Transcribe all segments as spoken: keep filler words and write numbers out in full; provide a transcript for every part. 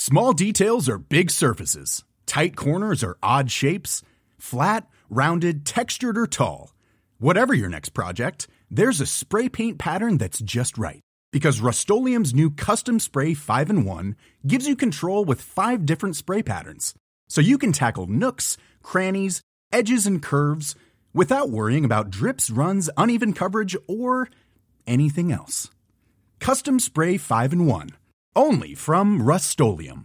Small details are big surfaces. Tight corners are odd shapes. Flat, rounded, textured, or tall. Whatever your next project, there's a spray paint pattern that's just right. Because Rust-Oleum's new Custom Spray five in one gives you control with five different spray patterns. So you can tackle nooks, crannies, edges, and curves without worrying about drips, runs, uneven coverage, or anything else. Custom Spray five in one. Only from Rust-Oleum.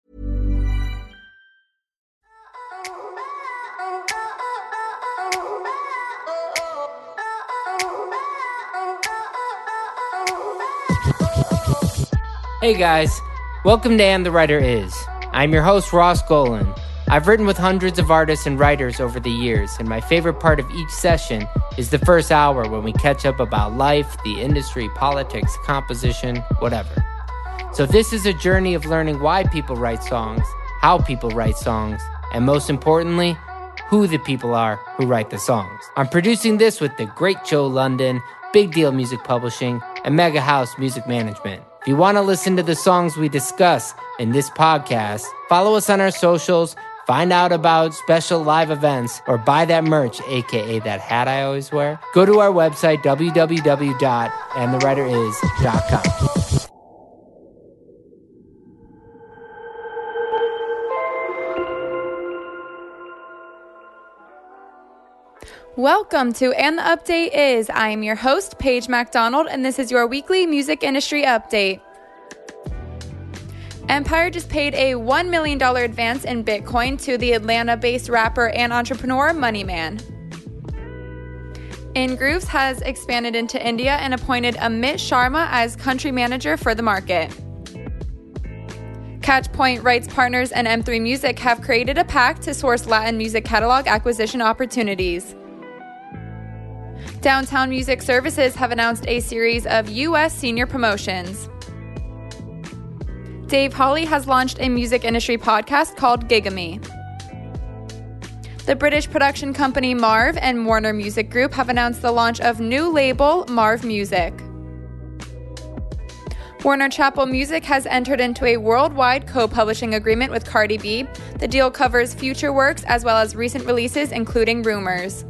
Hey guys, welcome to And the Writer Is. I'm your host, Ross Golan. I've written with hundreds of artists and writers over the years, and my favorite part of each session is the first hour when we catch up about life, the industry, politics, composition, whatever. So this is a journey of learning why people write songs, how people write songs, and most importantly, who the people are who write the songs. I'm producing this with the great Joe London, Big Deal Music Publishing, and Mega House Music Management. If you want to listen to the songs we discuss in this podcast, follow us on our socials, find out about special live events, or buy that merch, aka that hat I always wear. Go to our website, w w w dot and the writer is dot com. Welcome to And the Update Is. I am your host, Paige MacDonald, and this is your weekly music industry update. Empire just paid a one million dollars advance in Bitcoin to the Atlanta-based rapper and entrepreneur Money Man. Ingrooves has expanded into India and appointed Amit Sharma as country manager for the market. Catchpoint Rights Partners and M three Music have created a pact to source Latin music catalog acquisition opportunities. Downtown Music Services have announced a series of U S senior promotions. Dave Hawley has launched a music industry podcast called Gigamy. The British production company Marv and Warner Music Group have announced the launch of new label Marv Music. Warner Chappell Music has entered into a worldwide co-publishing agreement with Cardi B. The deal covers future works as well as recent releases, including Rumors.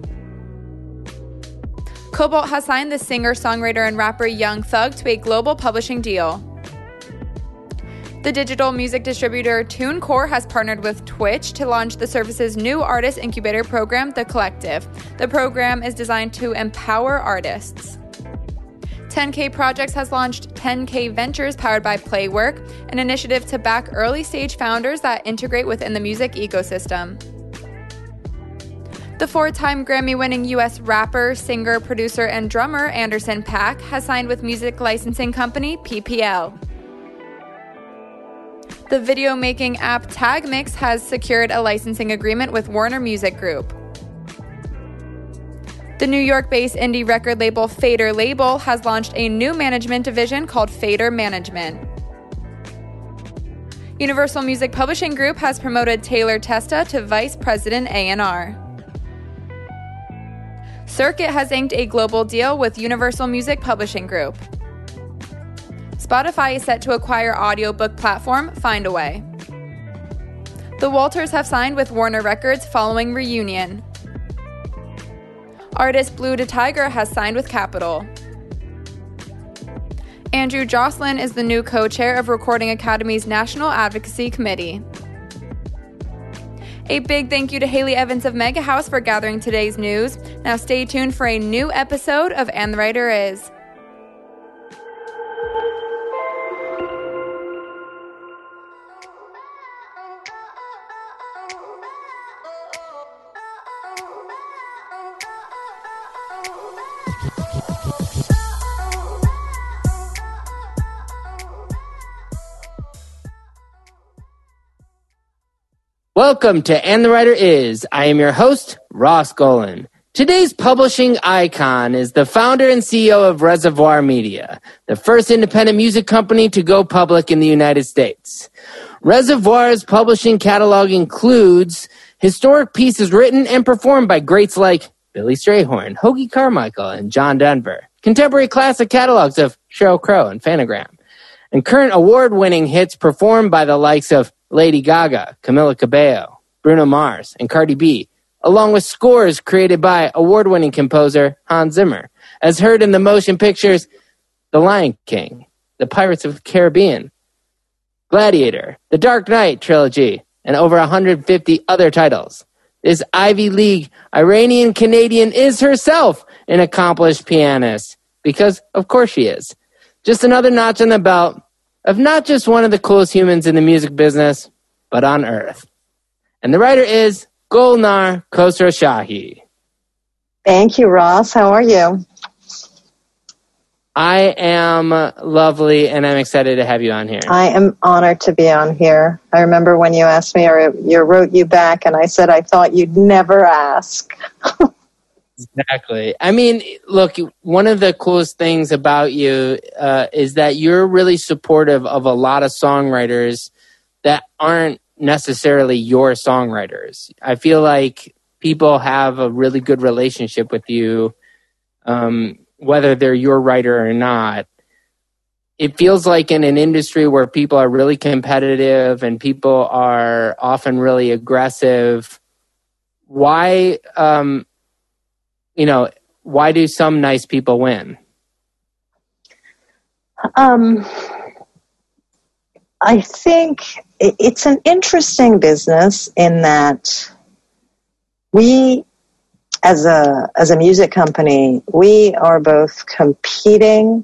Cobalt has signed the singer, songwriter, and rapper Young Thug to a global publishing deal. The digital music distributor TuneCore has partnered with Twitch to launch the service's new artist incubator program, The Collective. The program is designed to empower artists. ten K Projects has launched ten K Ventures powered by Playwork, an initiative to back early-stage founders that integrate within the music ecosystem. The four-time Grammy-winning U S rapper, singer, producer, and drummer Anderson .Paak has signed with music licensing company P P L. The video-making app TagMix has secured a licensing agreement with Warner Music Group. The New York-based indie record label Fader Label has launched a new management division called Fader Management. Universal Music Publishing Group has promoted Taylor Testa to Vice President A and R. Circuit has inked a global deal with Universal Music Publishing Group. Spotify is set to acquire audiobook platform Findaway. The Walters have signed with Warner Records following Reunion. Artist Blue the Tiger has signed with Capitol. Andrew Jocelyn is the new co-chair of Recording Academy's National Advocacy Committee. A big thank you to Haley Evans of Mega House for gathering today's news. Now stay tuned for a new episode of And the Writer Is. Welcome to And the Writer Is. I am your host, Ross Golan. Today's publishing icon is the founder and C E O of Reservoir Media, the first independent music company to go public in the United States. Reservoir's publishing catalog includes historic pieces written and performed by greats like Billy Strayhorn, Hoagy Carmichael, and John Denver, contemporary classic catalogs of Sheryl Crow and Phantogram, and current award-winning hits performed by the likes of Lady Gaga, Camila Cabello, Bruno Mars, and Cardi B, along with scores created by award-winning composer Hans Zimmer, as heard in the motion pictures The Lion King, The Pirates of the Caribbean, Gladiator, The Dark Knight trilogy, and over one hundred fifty other titles. This Ivy League Iranian Canadian is herself an accomplished pianist, because of course she is. Just another notch on the belt of not just one of the coolest humans in the music business, but on earth. And the writer is Golnar Khosrowshahi. Thank you, Ross. How are you? I am lovely, and I'm excited to have you on here. I am honored to be on here. I remember when you asked me, or you wrote you back, and I said I thought you'd never ask. Exactly. I mean, look, one of the coolest things about you uh, is that you're really supportive of a lot of songwriters that aren't necessarily your songwriters. I feel like people have a really good relationship with you, um, whether they're your writer or not. It feels like in an industry where people are really competitive and people are often really aggressive, why, um, you know, why do some nice people win? Um, I think it's an interesting business in that we, as a as a music company, we are both competing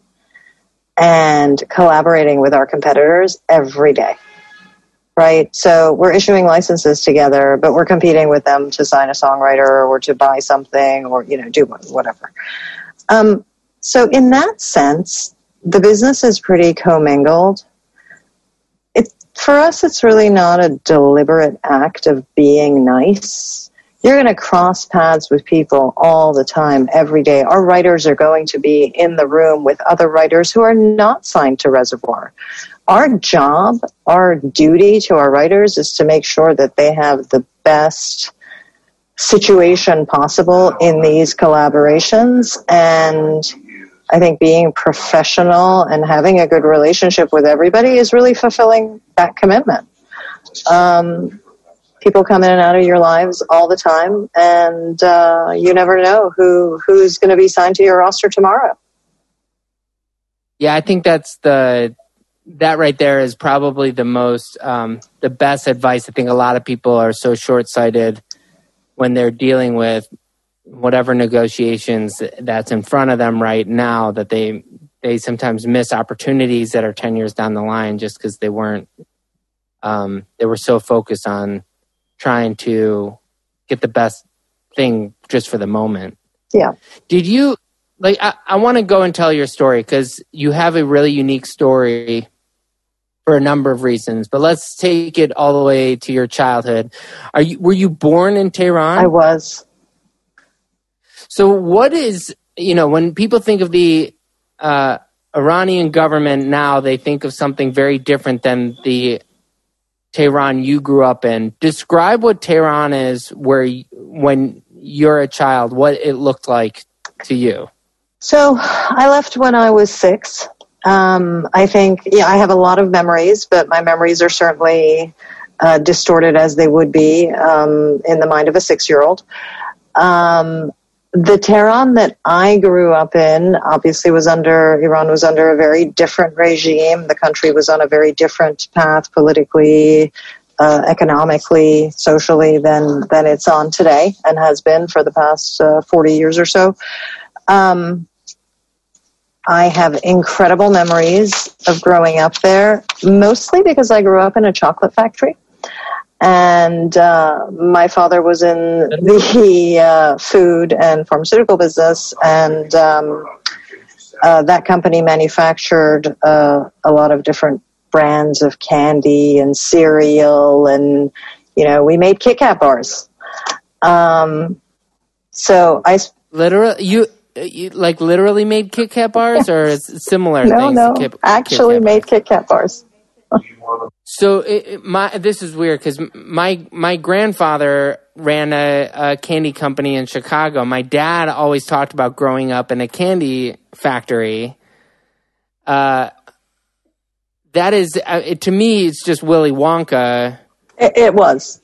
and collaborating with our competitors every day, right? So we're issuing licenses together, but we're competing with them to sign a songwriter or to buy something or, you know, do whatever. Um, so in that sense, the business is pretty commingled. It, for us, it's really not a deliberate act of being nice. You're going to cross paths with people all the time, every day. Our writers are going to be in the room with other writers who are not signed to Reservoir. Our job, our duty to our writers is to make sure that they have the best situation possible in these collaborations. And I think being professional and having a good relationship with everybody is really fulfilling that commitment. Um, people come in and out of your lives all the time, and uh, you never know who who's going to be signed to your roster tomorrow. Yeah, I think that's the that right there is probably the most um, the best advice. I think a lot of people are so short-sighted when they're dealing with whatever negotiations that's in front of them right now, that they they sometimes miss opportunities that are ten years down the line just because they weren't um, they were so focused on trying to get the best thing just for the moment. Yeah. Did you, like, I, I want to go and tell your story because you have a really unique story for a number of reasons, but let's take it all the way to your childhood. Are you, were you born in Tehran? I was. So what is, you know, when people think of the uh, Iranian government now, they think of something very different than the Tehran you grew up in. Describe what Tehran is where you, when you're a child, what it looked like to you. So I left when I was six. Um, I think, yeah, I have a lot of memories, but my memories are certainly uh, distorted as they would be um, in the mind of a six-year-old. Um, the Tehran that I grew up in obviously was under, Iran was under a very different regime. The country was on a very different path politically, uh, economically, socially than, than it's on today and has been for the past uh, forty years or so. Um, I have incredible memories of growing up there, mostly because I grew up in a chocolate factory. And uh, my father was in the uh, food and pharmaceutical business, and um, uh, that company manufactured uh, a lot of different brands of candy and cereal, and, you know, we made Kit Kat bars. Um, so I... Literally, you... You, like, literally made Kit Kat bars, or similar no, things? No, no, Kit, actually Kit made Kit Kat bars. So it, it, my this is weird because my my grandfather ran a, a candy company in Chicago. My dad always talked about growing up in a candy factory. Uh, That is, uh, it, to me, it's just Willy Wonka. It, it was.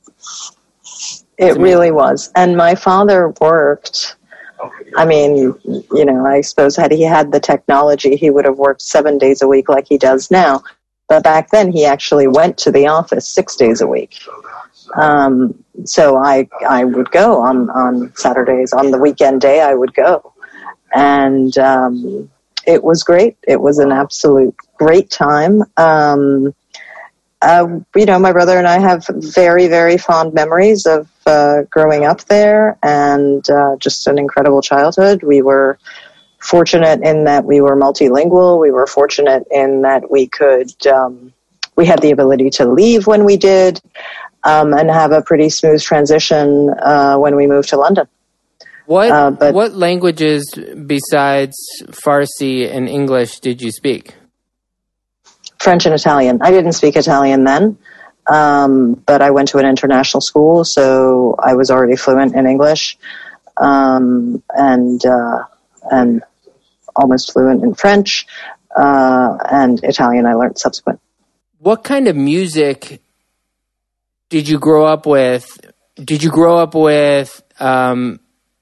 It really was. And my father worked, I mean, you know, I suppose had he had the technology, he would have worked seven days a week like he does now. But back then, he actually went to the office six days a week. Um, so I I would go on, on Saturdays. On the weekend day, I would go. And um, it was great. It was an absolute great time. Um, uh, you know, my brother and I have very, very fond memories of uh, growing up there, and uh, just an incredible childhood. We were fortunate in that we were multilingual. We were fortunate in that we could, um, we had the ability to leave when we did, um, and have a pretty smooth transition uh, when we moved to London. What uh, but, what languages besides Farsi and English did you speak? French and Italian. I didn't speak Italian then, um, but I went to an international school, so I was already fluent in English, um, and uh, and almost fluent in French, uh, and Italian I learned subsequent. What kind of music did you grow up with? Did you grow up with, um,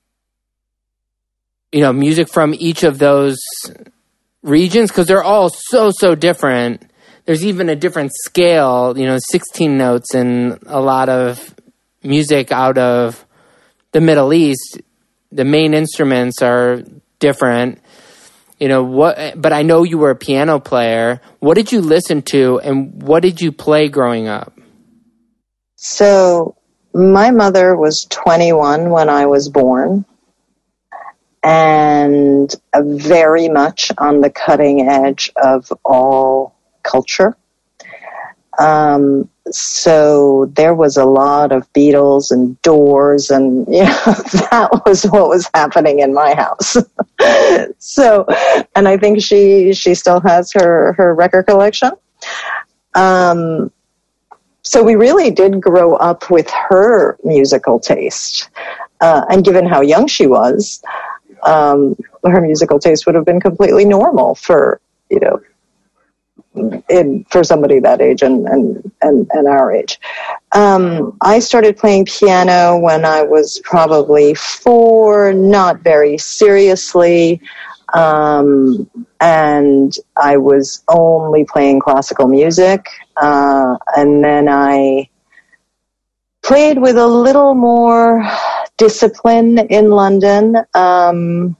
you know, music from each of those regions? Because they're all so, so different. There's even a different scale, you know, sixteen notes and a lot of music out of the Middle East. The main instruments are different. You know, what? But I know you were a piano player. What did you listen to, and what did you play growing up? So my mother was twenty-one when I was born, and very much on the cutting edge of all culture. Um, so there was a lot of Beatles and Doors, and you know, that was what was happening in my house. So, and I think she she still has her her record collection. Um, so we really did grow up with her musical taste, uh, and given how young she was, um, her musical taste would have been completely normal for you know. In, for somebody that age and, and, and, and our age. Um, I started playing piano when I was probably four, not very seriously, um, and I was only playing classical music, uh, and then I played with a little more discipline in London, um,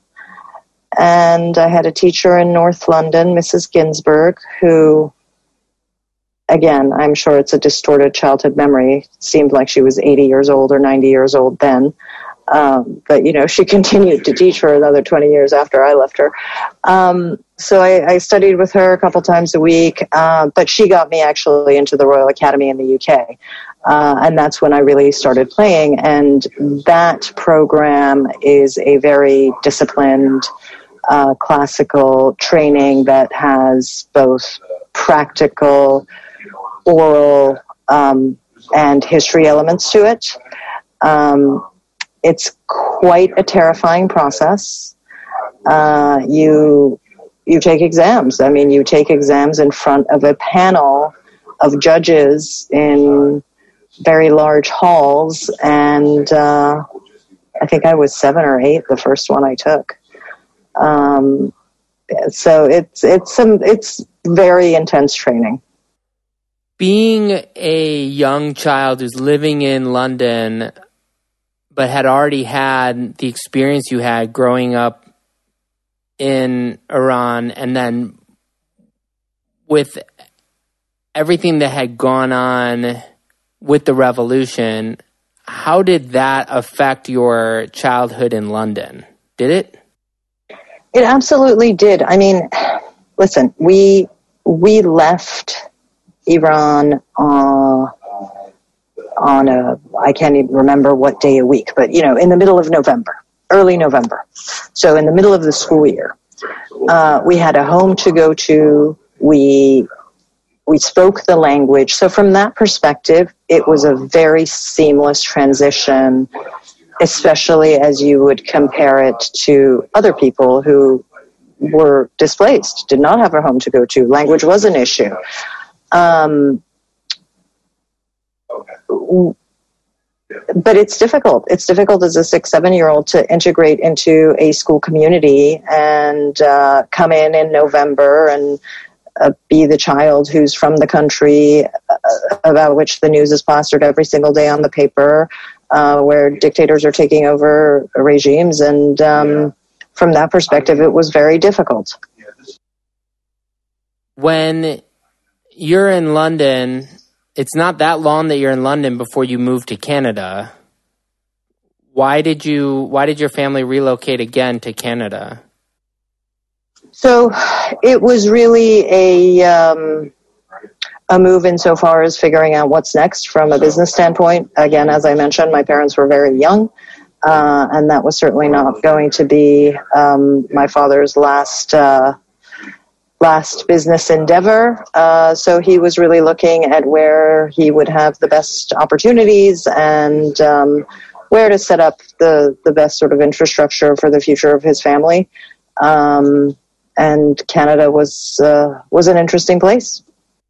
and I had a teacher in North London, Missus Ginsburg, who, again, I'm sure it's a distorted childhood memory. It seemed like she was eighty years old or ninety years old then. Um, but, you know, she continued to teach for another twenty years after I left her. Um, so I, I studied with her a couple times a week, uh, but she got me actually into the Royal Academy in the U K. Uh, and that's when I really started playing. And that program is a very disciplined Uh, classical training that has both practical, oral, um, and history elements to it. Um, it's quite a terrifying process. Uh, you you take exams. I mean, you take exams in front of a panel of judges in very large halls, and uh, I think I was seven or eight the first one I took. Um, so it's, it's some, it's very intense training. Being a young child who's living in London, but had already had the experience you had growing up in Iran, and then with everything that had gone on with the revolution, how did that affect your childhood in London? Did it? It absolutely did. I mean, listen, we we left Iran uh, on a, I can't even remember what day a week, but, you know, in the middle of November, early November. So in the middle of the school year. Uh, we had a home to go to. We we spoke the language. So from that perspective, it was a very seamless transition, especially as you would compare it to other people who were displaced, did not have a home to go to. Language was an issue. Um, but it's difficult. It's difficult as a six, seven-year-old to integrate into a school community and uh, come in in November and uh, be the child who's from the country uh, about which the news is plastered every single day on the paper, uh, where dictators are taking over regimes. And um, from that perspective, it was very difficult. When you're in London, it's not that long that you're in London before you move to Canada. Why did you? Why did your family relocate again to Canada? So it was really a um, a move insofar as figuring out what's next from a business standpoint. Again, as I mentioned, my parents were very young, uh, and that was certainly not going to be um, my father's last. Uh, last business endeavor. Uh, so he was really looking at where he would have the best opportunities and um, where to set up the, the best sort of infrastructure for the future of his family. Um, and Canada was uh, was an interesting place.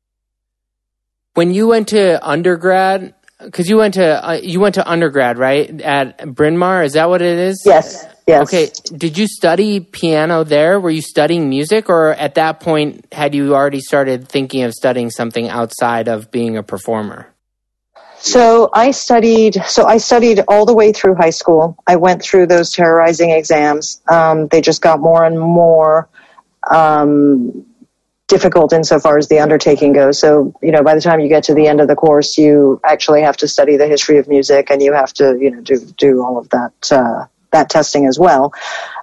When you went to undergrad, because you went to uh, you went to undergrad, right, at Bryn Mawr, is that what it is? Yes. Yes. Okay. Did you study piano there? Were you studying music, or at that point had you already started thinking of studying something outside of being a performer? So I studied. So I studied all the way through high school. I went through those terrorizing exams. Um, they just got more and more um, difficult insofar as the undertaking goes. So, you know, by the time you get to the end of the course, you actually have to study the history of music, and you have to, you know, do do all of that. Uh, that testing as well.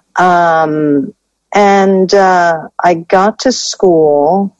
Um, and uh, I got to school,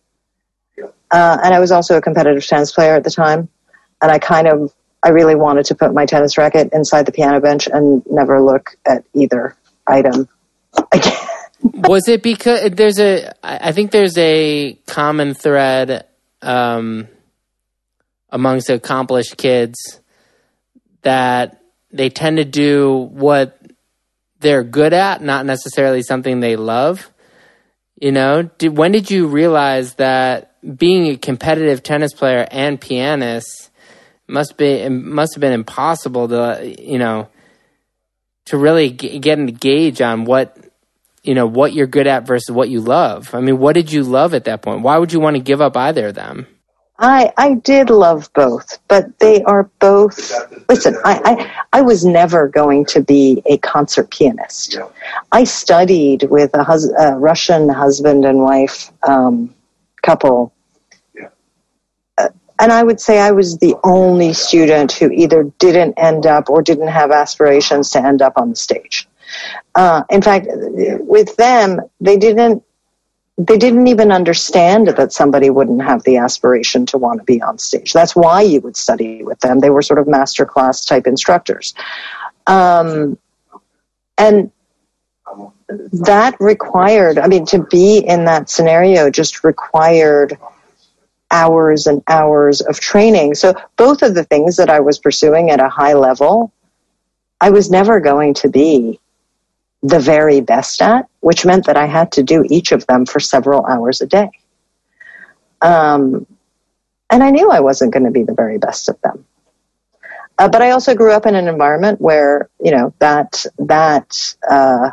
uh, and I was also a competitive tennis player at the time, and I kind of, I really wanted to put my tennis racket inside the piano bench and never look at either item again. Was it because there's a, I think there's a common thread um, amongst accomplished kids that they tend to do what they're good at, not necessarily something they love. You know, did, when did you realize that being a competitive tennis player and pianist must be it must have been impossible to, you know, to really g- get a gauge on what, you know, what you're good at versus what you love? I mean, what did you love at that point? Why would you want to give up either of them? I, I did love both, but they are both, listen, I, I, I was never going to be a concert pianist. I studied with a, hus- a Russian husband and wife um, couple, uh, and I would say I was the only student who either didn't end up or didn't have aspirations to end up on the stage. Uh, in fact, with them, they didn't They didn't even understand that somebody wouldn't have the aspiration to want to be on stage. That's why you would study with them. They were sort of master class type instructors. Um, and that required, I mean, to be in that scenario just required hours and hours of training. So both of the things that I was pursuing at a high level, I was never going to be the very best at, which meant that I had to do each of them for several hours a day. Um, and I knew I wasn't going to be the very best at them. Uh, but I also grew up in an environment where, you know, that, that uh,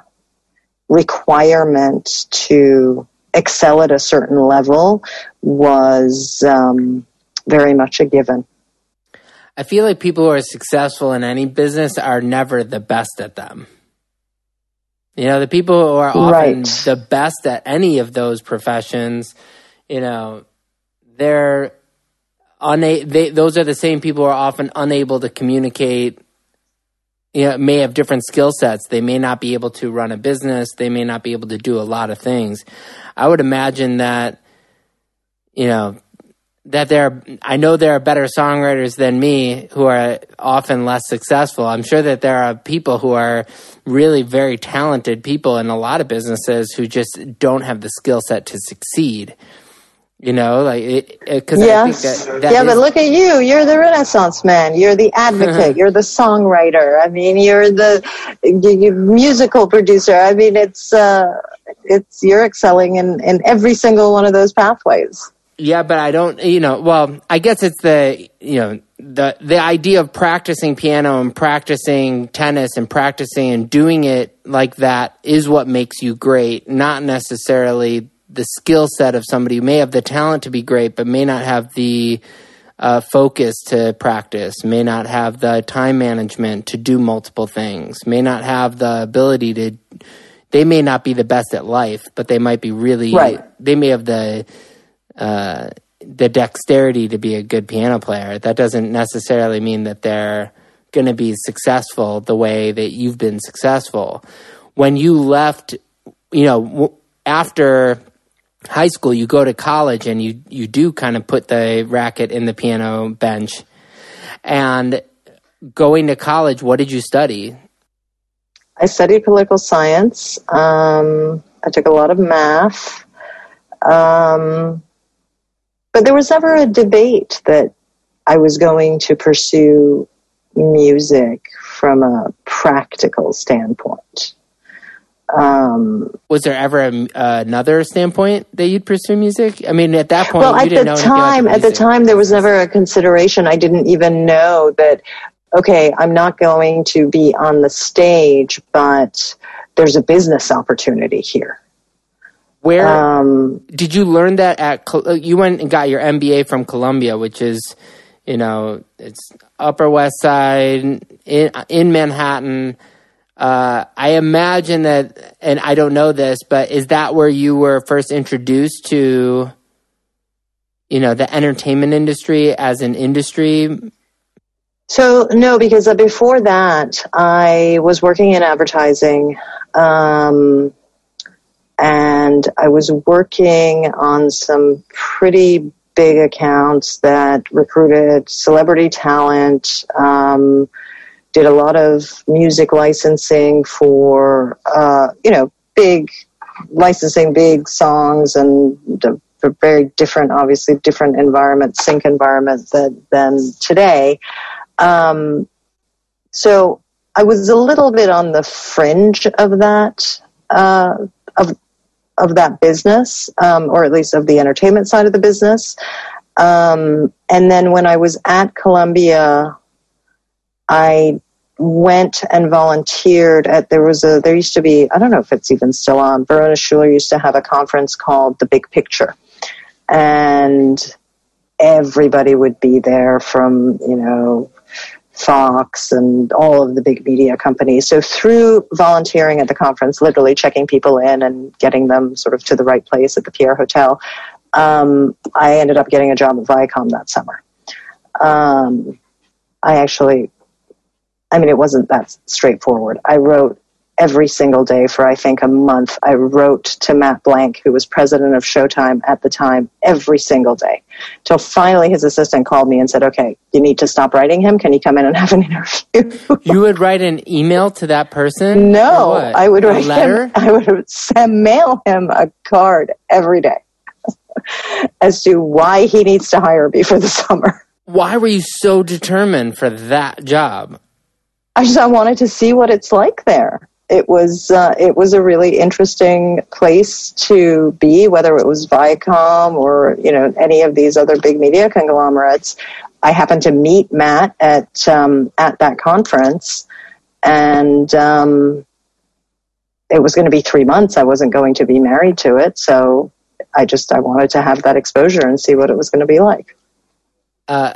requirement to excel at a certain level was um, very much a given. I feel like people who are successful in any business are never the best at them. You know, the people who are often right. the best at any of those professions, you know, they're una- they, those are the same people who are often unable to communicate, you know, may have different skill sets. They may not be able to run a business. They may not be able to do a lot of things. I would imagine that, you know, that there are, I know there are better songwriters than me who are often less successful. I'm sure that there are people who are really very talented people in a lot of businesses who just don't have the skill set to succeed. You know, like it, it, cause yes. I think that, that yeah, is, but look at you. You're the Renaissance man. You're the advocate. You're the songwriter. I mean, you're the you, you musical producer. I mean, it's, uh, it's you're excelling in, in every single one of those pathways. Yeah, but I don't, you know, well, I guess it's the, you know, the the idea of practicing piano and practicing tennis and practicing and doing it like that is what makes you great, not necessarily the skill set of somebody who may have the talent to be great, but may not have the uh, focus to practice, may not have the time management to do multiple things, may not have the ability to, they may not be the best at life, but they might be really, right. They may have the, uh, the dexterity to be a good piano player. That doesn't necessarily mean that they're going to be successful the way that you've been successful. When you left, you know, after high school, you go to college and you, you do kind of put the racket in the piano bench. And going to college, what did you study? I studied political science. Um, I took a lot of math. Um, but there was never a debate that I was going to pursue music from a practical standpoint. Um, was there ever a, uh, another standpoint that you'd pursue music? I mean, at that point, well, you at didn't the know time, about the at the time, there was never a consideration. I didn't even know that, okay, I'm not going to be on the stage, but there's a business opportunity here. Where um, did you learn that at, you went and got your M B A from Columbia, which is, you know, it's Upper West Side in, in Manhattan. Uh, I imagine that, and I don't know this, but is that where you were first introduced to, you know, the entertainment industry as an industry? So, no, because before that, I was working in advertising, um, and I was working on some pretty big accounts that recruited celebrity talent, um, did a lot of music licensing for, uh, you know, big licensing, big songs, and for very different, obviously different environments, sync environments than, than today. Um, so I was a little bit on the fringe of that, uh, of, of that business, um, or at least of the entertainment side of the business. Um, and then when I was at Columbia, I went and volunteered at, there was a, there used to be, I don't know if it's even still on, Verona Schuler used to have a conference called The Big Picture. And everybody would be there from, you know, Fox and all of the big media companies. So through volunteering at the conference, literally checking people in and getting them sort of to the right place at the Pierre Hotel, um, I ended up getting a job at Viacom that summer. Um, I actually, I mean, it wasn't that straightforward. I wrote every single day for, I think, a month. I wrote to Matt Blank, who was president of Showtime at the time, every single day. Till finally his assistant called me and said, okay, you need to stop writing him. Can you come in and have an interview? You would write an email to that person? No, I would a write letter? him, I would send, mail him a card every day as to why he needs to hire me for the summer. Why were you so determined for that job? I just I wanted to see what it's like there. It was uh, it was a really interesting place to be, whether it was Viacom or, you know, any of these other big media conglomerates. I happened to meet Matt at um, at that conference, and um, it was going to be three months. I wasn't going to be married to it, so I just I wanted to have that exposure and see what it was going to be like. Uh,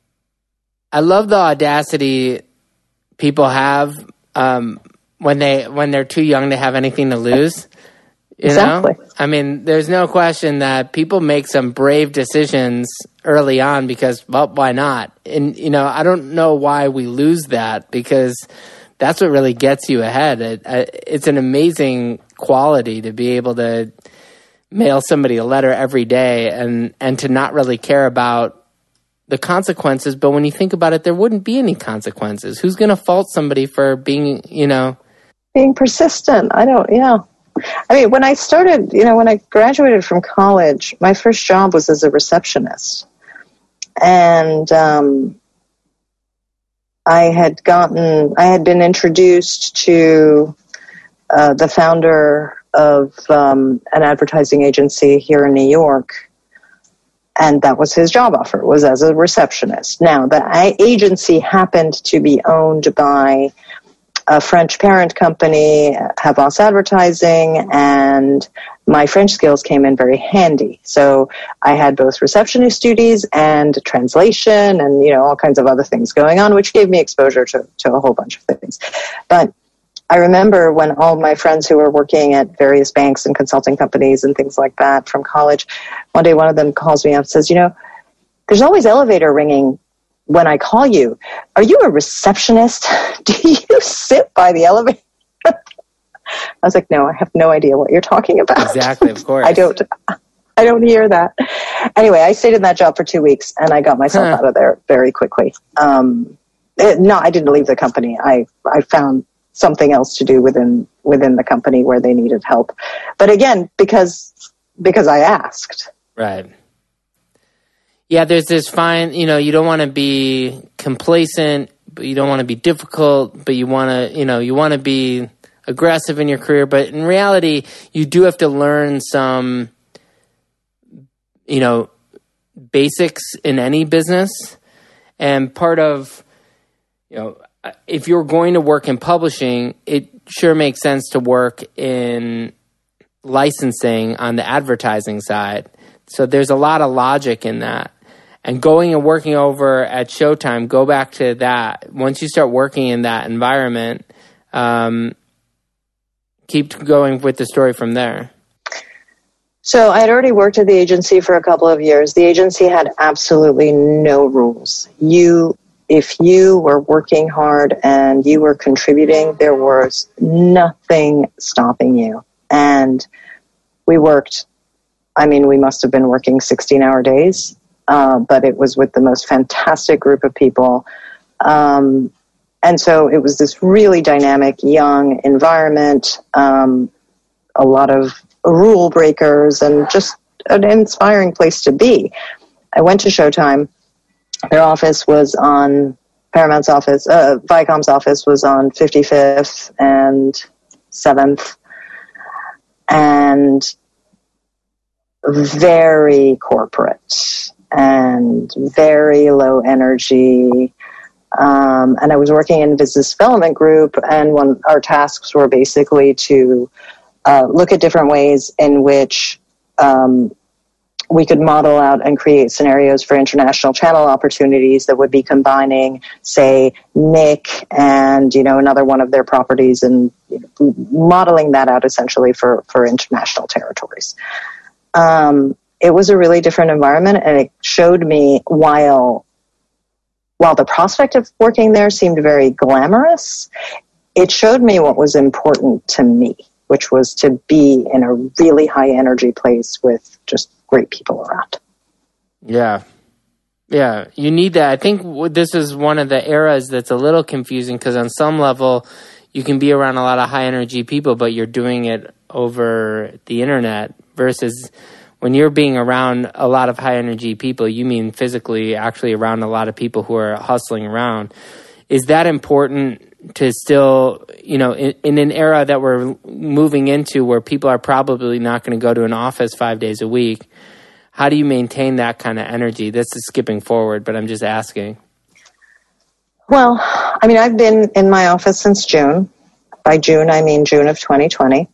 I love the audacity people have um, when they when they're too young to have anything to lose. You exactly. know? I mean, there's no question that people make some brave decisions early on because, well, why not? And, you know, I don't know why we lose that, because that's what really gets you ahead. It, it's an amazing quality to be able to mail somebody a letter every day and, and to not really care about the consequences. But when you think about it, there wouldn't be any consequences. Who's going to fault somebody for being, you know... Being persistent. I don't, yeah. I mean, when I started, you know, when I graduated from college, my first job was as a receptionist. And um, I had gotten, I had been introduced to uh, the founder of um, an advertising agency here in New York, and that was his job offer, was as a receptionist. Now, the agency happened to be owned by a French parent company, Havas Advertising, and my French skills came in very handy. So I had both receptionist duties and translation and, you know, all kinds of other things going on, which gave me exposure to, to a whole bunch of things. But I remember when all my friends who were working at various banks and consulting companies and things like that from college, one day one of them calls me up and says, you know, there's always elevator ringing when I call you. Are you a receptionist? Do you sit by the elevator? I was like, no, I have no idea what you're talking about. Exactly, of course. I don't I don't hear that. Anyway, I stayed in that job for two weeks and I got myself huh. out of there very quickly. Um, it, no, I didn't leave the company. I, I found something else to do within within the company where they needed help. But again, because because I asked. Right. Yeah, there's this fine, you know, you don't want to be complacent, but you don't want to be difficult, but you want to, you know, you want to be aggressive in your career. But in reality, you do have to learn some, you know, basics in any business. And part of, you know, if you're going to work in publishing, it sure makes sense to work in licensing on the advertising side. So there's a lot of logic in that. And going and working over at Showtime, go back to that. Once you start working in that environment, um, keep going with the story from there. So I had already worked at the agency for a couple of years. The agency had absolutely no rules. You, if you were working hard and you were contributing, there was nothing stopping you. And we worked, I mean, we must have been working sixteen-hour days. Uh, but it was with the most fantastic group of people. Um, and so it was this really dynamic, young environment, um, a lot of rule breakers, and just an inspiring place to be. I went to Showtime. Their office was on, Paramount's office, uh, Viacom's office was on fifty-fifth and seventh. And very corporate. And very low energy. Um, and I was working in business development group, and one our tasks were basically to uh, look at different ways in which um, we could model out and create scenarios for international channel opportunities that would be combining, say, Nick and, you know, another one of their properties, and you know, modeling that out essentially for, for international territories. Um, It was a really different environment, and it showed me, while while the prospect of working there seemed very glamorous, it showed me what was important to me, which was to be in a really high energy place with just great people around. Yeah. Yeah, you need that. I think this is one of the eras that's a little confusing, because on some level you can be around a lot of high energy people, but you're doing it over the internet, versus when you're being around a lot of high-energy people, you mean physically actually around a lot of people who are hustling around. Is that important to still, you know, in, in an era that we're moving into where people are probably not going to go to an office five days a week? How do you maintain that kind of energy? This is skipping forward, but I'm just asking. Well, I mean, I've been in my office since June. By June, I mean June of twenty twenty.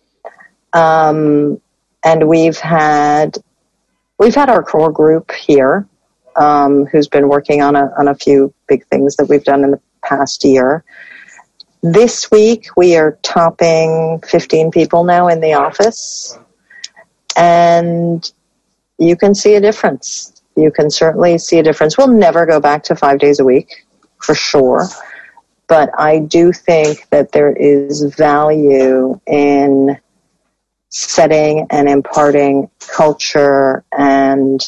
Um... And we've had we've had our core group here, um, who's been working on a on a few big things that we've done in the past year. This week we are topping fifteen people now in the office, and you can see a difference. You can certainly see a difference. We'll never go back to five days a week, for sure, but I do think that there is value in setting and imparting culture and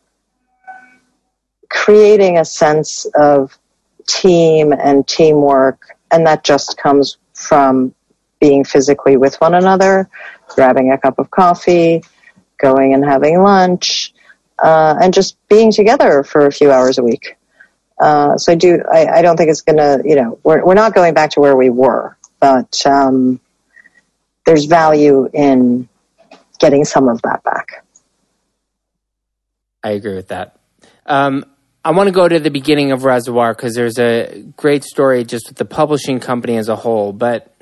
creating a sense of team and teamwork. And that just comes from being physically with one another, grabbing a cup of coffee, going and having lunch, uh, and just being together for a few hours a week. Uh, so I do, I, I don't think it's going to, you know, we're, we're not going back to where we were, but, um, there's value in getting some of that back. I agree with that. Um, I want to go to the beginning of Reservoir because there's a great story just with the publishing company as a whole. But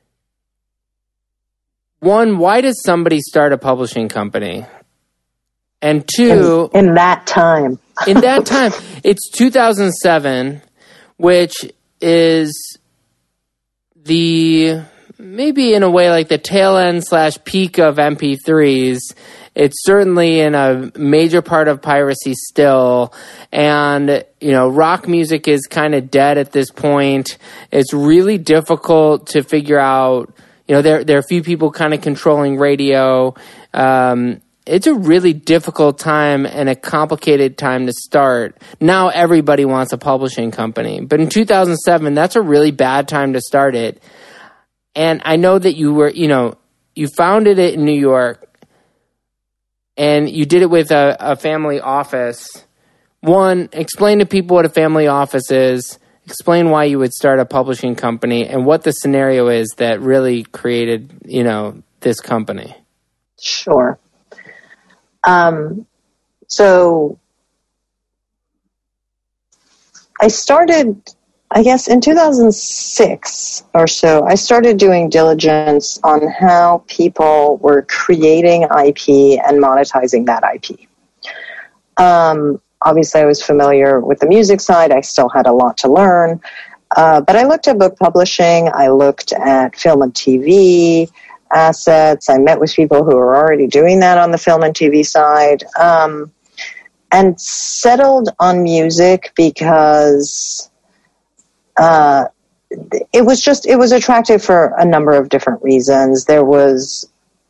one, why does somebody start a publishing company? And two, in, in that time, in that time, it's two thousand seven, which is the maybe in a way like the tail end slash peak of M P threes. It's certainly in a major part of piracy still. And, you know, rock music is kind of dead at this point. It's really difficult to figure out, you know, there, there are a few people kind of controlling radio. Um, it's a really difficult time and a complicated time to start. Now everybody wants a publishing company. But in two thousand seven, that's a really bad time to start it. And I know that you were, you know, you founded it in New York. And you did it with a, a family office. One, explain to people what a family office is. Explain why you would start a publishing company and what the scenario is that really created, you know, this company. Sure. Um, so I started, I guess, in two thousand six or so, I started doing diligence on how people were creating I P and monetizing that I P. Um, obviously, I was familiar with the music side. I still had a lot to learn. Uh, but I looked at book publishing. I looked at film and T V assets. I met with people who were already doing that on the film and T V side. Um, and settled on music because Uh, it was just, it was attractive for a number of different reasons. There was,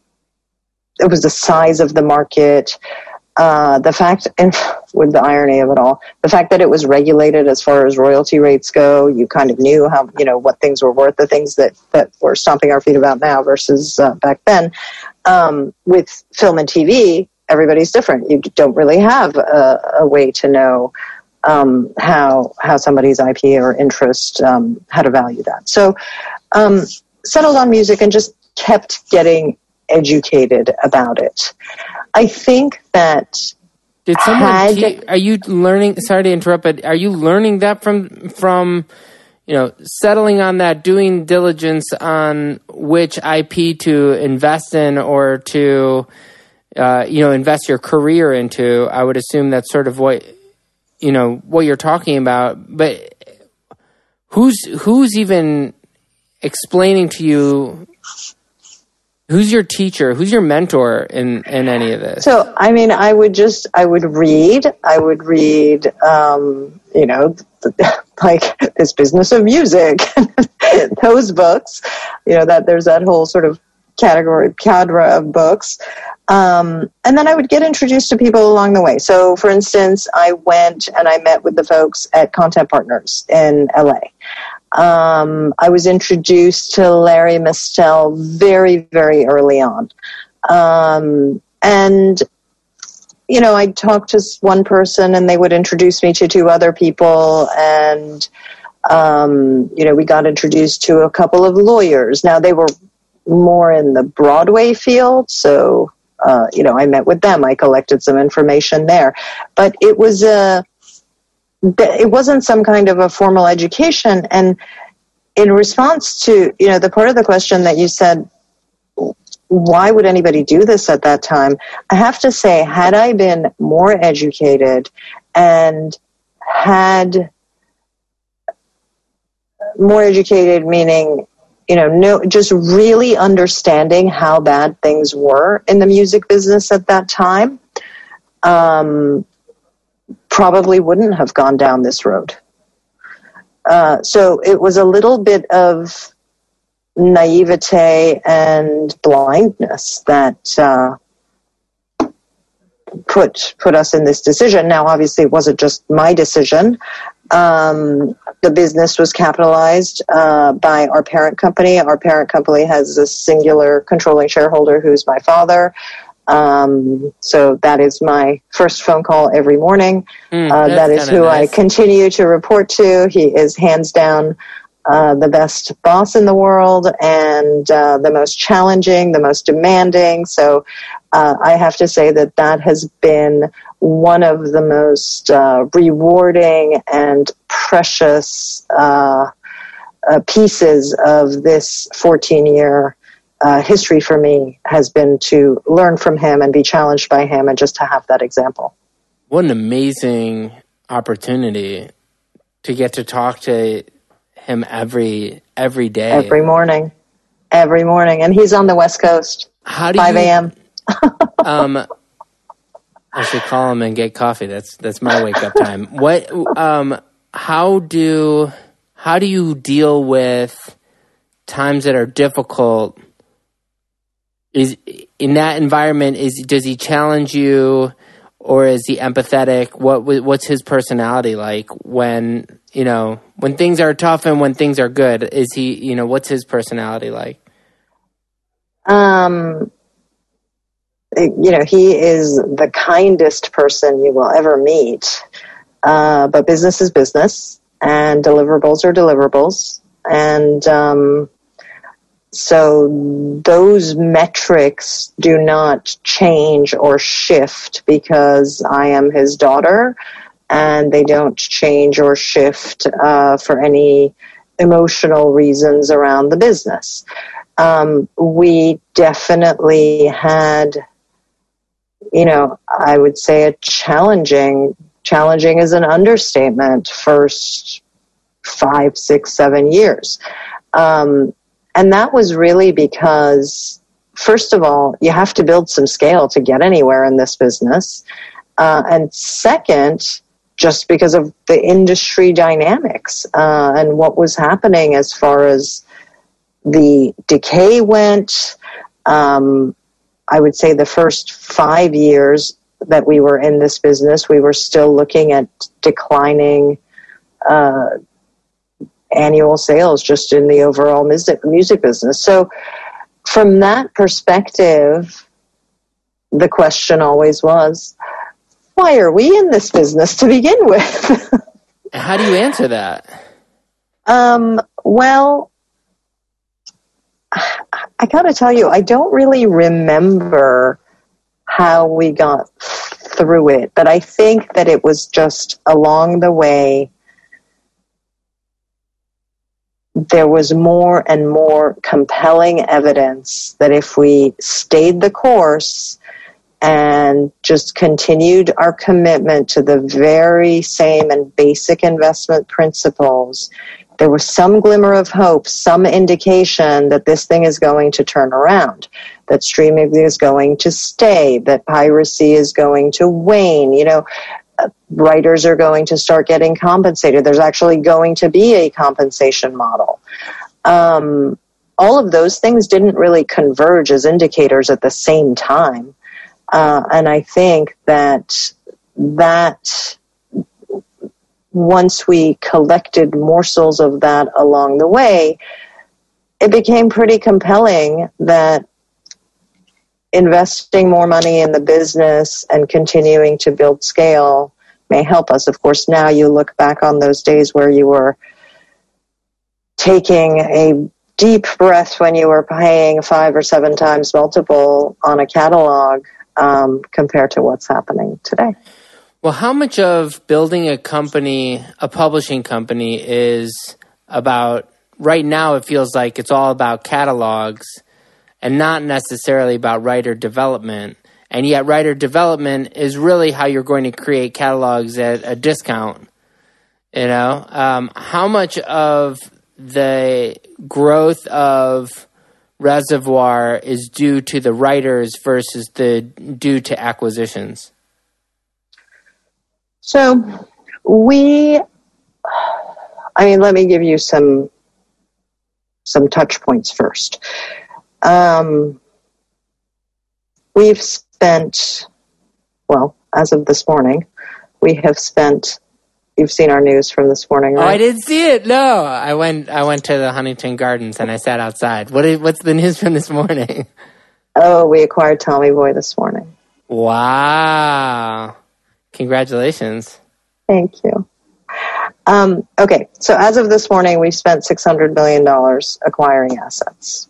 it was the size of the market, uh, the fact, and with the irony of it all, the fact that it was regulated as far as royalty rates go. You kind of knew how, you know, what things were worth, the things that, that we're stomping our feet about now versus uh, back then. Um, with film and T V, everybody's different. You don't really have a, a way to know Um, how how somebody's I P or interest, um, how to value that. So um, settled on music and just kept getting educated about it. I think that Did someone had, te- are you learning, sorry to interrupt, but are you learning that from, from, you know, settling on that, doing diligence on which I P to invest in or to, uh, you know, invest your career into? I would assume that's sort of what, you know, what you're talking about, but who's, who's even explaining to you, who's your teacher, who's your mentor in, in any of this? So, I mean, I would just, I would read, I would read, um, you know, like This Business of Music, those books, you know, that there's that whole sort of category, cadre of books. Um, and then I would get introduced to people along the way. So, for instance, I went and I met with the folks at Content Partners in L A. Um, I was introduced to Larry Mistel very, very early on. Um, and, you know, I'd talk to one person and they would introduce me to two other people. And, um, you know, we got introduced to a couple of lawyers. Now, they were more in the Broadway field, so Uh, you know, I met with them. I collected some information there, but it was a, it wasn't some kind of a formal education. And in response to, you know, the part of the question that you said, why would anybody do this at that time? I have to say, had I been more educated and had more educated, meaning, you know, no, just really understanding how bad things were in the music business at that time, um, probably wouldn't have gone down this road. Uh, so it was a little bit of naivete and blindness that uh, put put us in this decision. Now, obviously, it wasn't just my decision. Um, the business was capitalized uh, by our parent company. Our parent company has a singular controlling shareholder who's my father. Um, so that is my first phone call every morning. Mm, uh, that is who nice. I continue to report to. He is hands down uh, the best boss in the world and uh, the most challenging, the most demanding. So uh, I have to say that that has been one of the most uh, rewarding and precious uh, uh, pieces of this fourteen-year uh, history for me, has been to learn from him and be challenged by him and just to have that example. What an amazing opportunity to get to talk to him every every day. Every morning. Every morning. And he's on the West Coast. How do five you, a.m. um, I should call him and get coffee. That's that's my wake up time. What um how do how do you deal with times that are difficult? Is in that environment, is does he challenge you, or is he empathetic? What what's his personality like when, you know, when things are tough and when things are good? Is he, you know, what's his personality like? Um, you know, he is the kindest person you will ever meet. Uh, but business is business, and deliverables are deliverables, and um, so those metrics do not change or shift because I am his daughter, and they don't change or shift uh, for any emotional reasons around the business. Um, we definitely had, you know, I would say a challenging, challenging is an understatement, first five, six, seven years. Um, And that was really because, first of all, you have to build some scale to get anywhere in this business. Uh, and second, just because of the industry dynamics uh, and what was happening as far as the decay went. Um, I would say the first five years that we were in this business, we were still looking at declining uh annual sales just in the overall music, music business. So from that perspective, the question always was, why are we in this business to begin with? How do you answer that? Um, well, I got to tell you, I don't really remember how we got through it, but I think that it was just along the way, there was more and more compelling evidence that if we stayed the course and just continued our commitment to the very same and basic investment principles, there was some glimmer of hope, some indication that this thing is going to turn around, that streaming is going to stay, that piracy is going to wane. You know, writers are going to start getting compensated. There's actually going to be a compensation model. Um, all of those things didn't really converge as indicators at the same time. Uh, and I think that that once we collected morsels of that along the way, it became pretty compelling that investing more money in the business and continuing to build scale may help us. Of course, now you look back on those days where you were taking a deep breath when you were paying five or seven times multiple on a catalog um, compared to what's happening today. Well, how much of building a company, a publishing company, is about, right now it feels like it's all about catalogs and not necessarily about writer development. And yet writer development is really how you're going to create catalogs at a discount. You know, um, how much of the growth of Reservoir is due to the writers versus the due to acquisitions? So we, I mean, let me give you some, some touch points first. Um, we've spent, well, as of this morning, we have spent, you've seen our news from this morning, right? Oh, I didn't see it. No, I went, I went to the Huntington Gardens and I sat outside. What is, what's the news from this morning? Oh, we acquired Tommy Boy this morning. Wow. Congratulations. Thank you. Um, okay, so as of this morning, we've spent six hundred million dollars acquiring assets.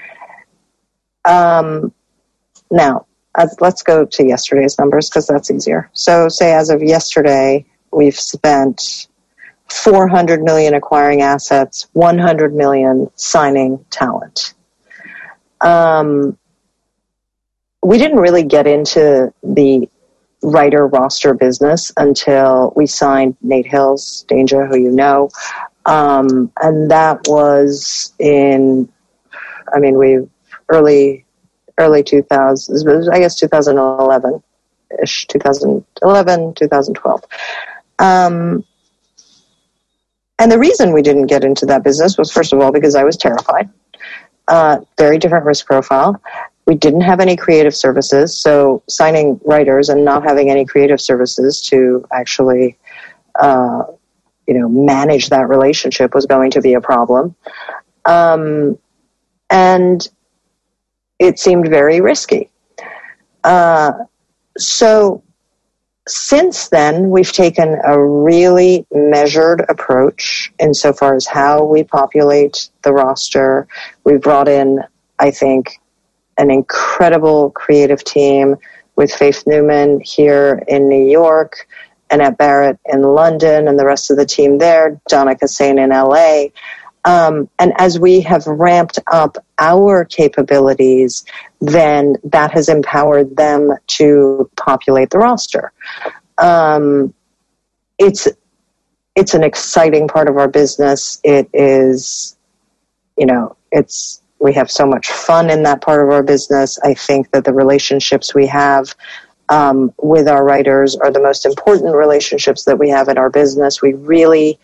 Um, now, as, let's go to yesterday's numbers because that's easier. So say as of yesterday, we've spent four hundred million dollars acquiring assets, one hundred million dollars signing talent. Um, we didn't really get into the writer roster business until we signed Nate Hills, Danger, who you know. Um, and that was in, I mean, we early, early two thousands, I guess two thousand eleven-ish, two thousand eleven, two thousand twelve. Um, and the reason we didn't get into that business was, first of all, because I was terrified. Uh, very different risk profile. We didn't have any creative services, so signing writers and not having any creative services to actually, uh, you know, manage that relationship was going to be a problem. Um, and it seemed very risky. Uh, so since then, we've taken a really measured approach insofar as how we populate the roster. We've brought in, I think, an incredible creative team with Faith Newman here in New York, Annette Barrett in London, and the rest of the team there, Donna Kassane in L A. Um, and as we have ramped up our capabilities, then that has empowered them to populate the roster. Um, it's it's an exciting part of our business. It is, you know, it's we have so much fun in that part of our business. I think that the relationships we have um, with our writers are the most important relationships that we have in our business. We really,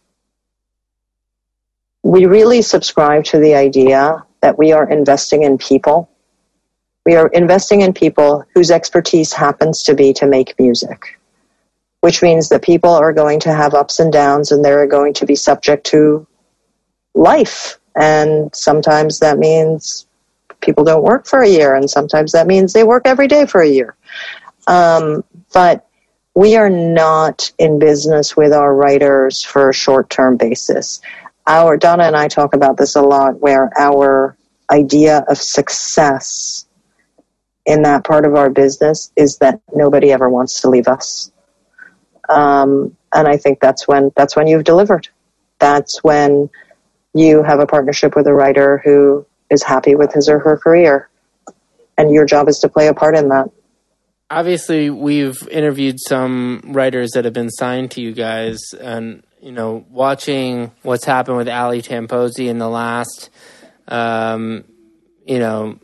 we really subscribe to the idea that we are investing in people. We are investing in people whose expertise happens to be to make music, which means that people are going to have ups and downs and they're going to be subject to life. And sometimes that means people don't work for a year, and sometimes that means they work every day for a year. Um, but we are not in business with our writers for a short-term basis. Our Donna and I talk about this a lot, where our idea of success in that part of our business is that nobody ever wants to leave us. Um, and I think that's when that's when you've delivered. That's when you have a partnership with a writer who is happy with his or her career, and your job is to play a part in that. Obviously, we've interviewed some writers that have been signed to you guys, and, you know, watching what's happened with Ali Tamposi in the last, um, you know...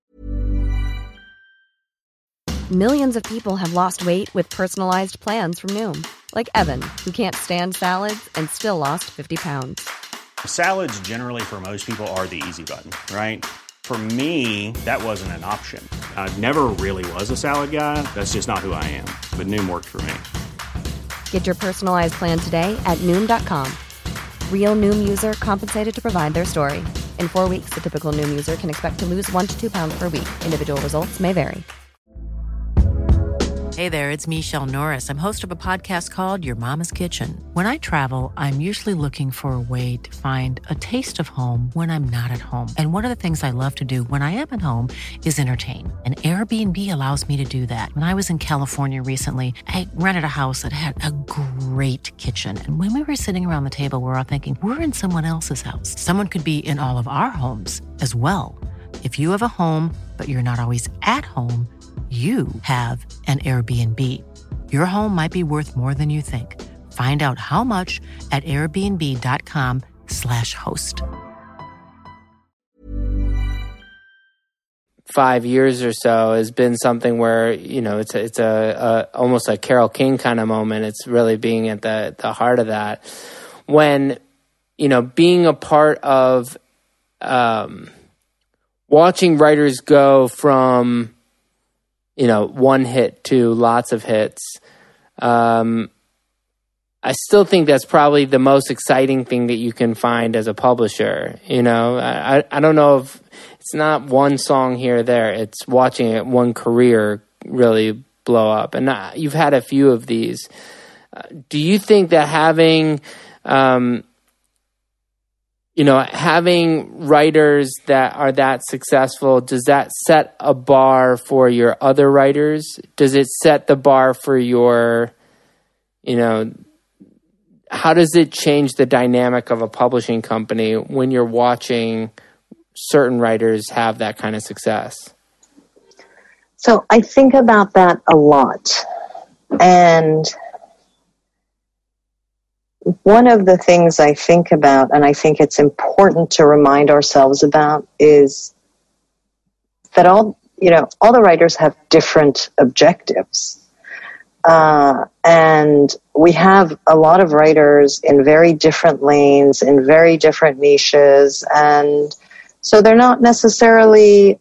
Millions of people have lost weight with personalized plans from Noom. Like Evan, who can't stand salads and still lost fifty pounds. Salads generally for most people are the easy button, right? For me, that wasn't an option. I never really was a salad guy. That's just not who I am. But Noom worked for me. Get your personalized plan today at Noom dot com. Real Noom user compensated to provide their story. In four weeks, the typical Noom user can expect to lose one to two pounds per week. Individual results may vary. Hey there, it's Michelle Norris. I'm host of a podcast called Your Mama's Kitchen. When I travel, I'm usually looking for a way to find a taste of home when I'm not at home. And one of the things I love to do when I am at home is entertain. And Airbnb allows me to do that. When I was in California recently, I rented a house that had a great kitchen. And when we were sitting around the table, we were all thinking, we're in someone else's house. Someone could be in all of our homes as well. If you have a home, but you're not always at home, you have an Airbnb. Your home might be worth more than you think. Find out how much at airbnb.com slash host. Five years or so has been something where, you know, it's a, it's a, a almost a Carole King kind of moment. It's really being at the, the heart of that. When, you know, being a part of um, watching writers go from, you know, one hit to lots of hits. Um, I still think that's probably the most exciting thing that you can find as a publisher. You know, I, I don't know if it's not one song here or there. It's watching it, one career really blow up. And uh, you've had a few of these. Uh, do you think that having, um, you know, having writers that are that successful, does that set a bar for your other writers? Does it set the bar for your, you know, how does it change the dynamic of a publishing company when you're watching certain writers have that kind of success? So I think about that a lot. And one of the things I think about, and I think it's important to remind ourselves about, is that all, you know, all the writers have different objectives. Uh, and we have a lot of writers in very different lanes, in very different niches. And so they're not necessarily,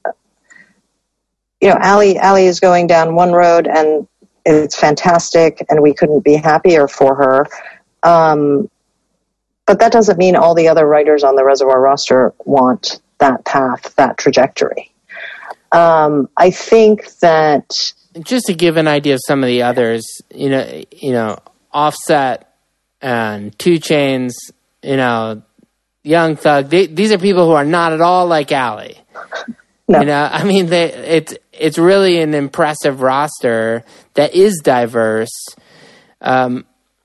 you know, Allie, Allie is going down one road and it's fantastic and we couldn't be happier for her. Um, but that doesn't mean all the other writers on the Reservoir roster want that path, that trajectory. Um, I think that... Just to give an idea of some of the others, you know, you know, Offset and two Chainz, you know, Young Thug, they, these are people who are not at all like Allie. No. You know, I mean, they, it's, it's really an impressive roster that is diverse. Um,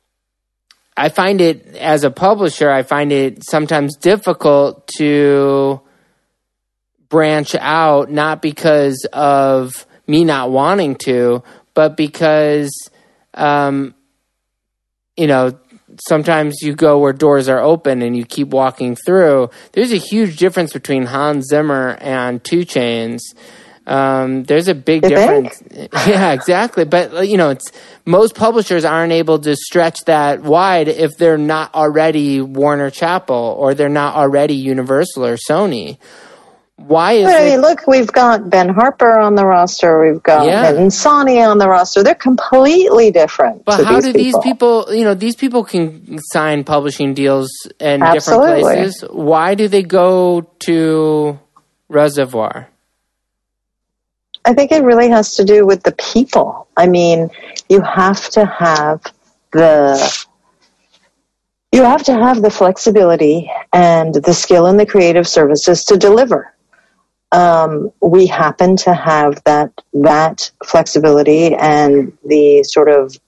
I find it, as a publisher, I find it sometimes difficult to branch out, not because of me not wanting to, but because, um, you know, sometimes you go where doors are open and you keep walking through. There's a huge difference between Hans Zimmer and two Chainz. Um, there's a big you difference. Think? Yeah, exactly. But, you know, it's most publishers aren't able to stretch that wide if they're not already Warner Chappell or they're not already Universal or Sony. Why is but, it? I mean, look, we've got Ben Harper on the roster. We've got Yeah. Ben Sani on the roster. They're completely different. But how do these people, you know, these people can sign publishing deals in Absolutely. different places. Why do they go to Reservoir? I think it really has to do with the people. I mean, you have to have the you have to have the flexibility and the skill in the creative services to deliver. Um, we happen to have that that flexibility and the sort of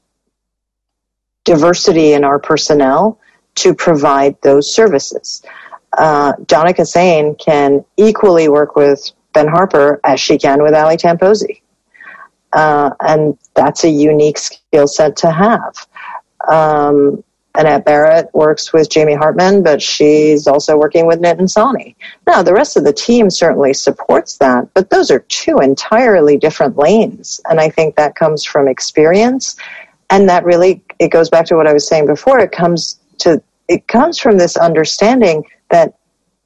diversity in our personnel to provide those services. Uh, Donna Kassane can equally work with Ben Harper as she can with Ali Tamposi. Uh, and that's a unique skill set to have. Um, Annette Barrett works with Jamie Hartman, but she's also working with Nitin Sawhney. Now, the rest of the team certainly supports that, but those are two entirely different lanes. And I think that comes from experience. And that really, it goes back to what I was saying before. It comes to, it comes from this understanding that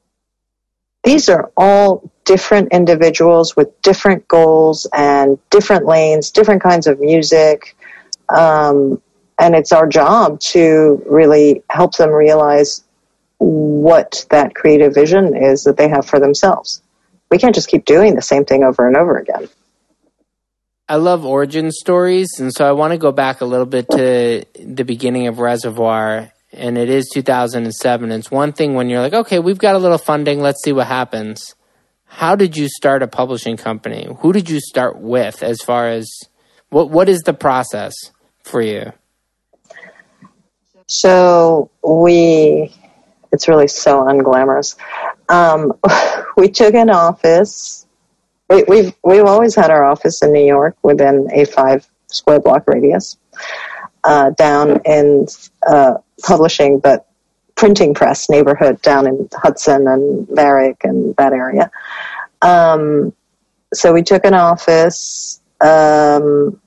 these are all different individuals with different goals and different lanes, different kinds of music. Um, and it's our job to really help them realize what that creative vision is that they have for themselves. We can't just keep doing the same thing over and over again. I love origin stories, and so I want to go back a little bit to the beginning of Reservoir. And it is two thousand seven. It's one thing when you're like, okay, we've got a little funding. Let's see what happens. How did you start a publishing company? Who did you start with as far as what, what is the process for you? So we, it's really so unglamorous. Um, we took an office. We, we've, we've always had our office in New York within a five square block radius, uh, down in, uh, publishing, but printing press neighborhood down in Hudson and Varick and that area. Um, so we took an office, um,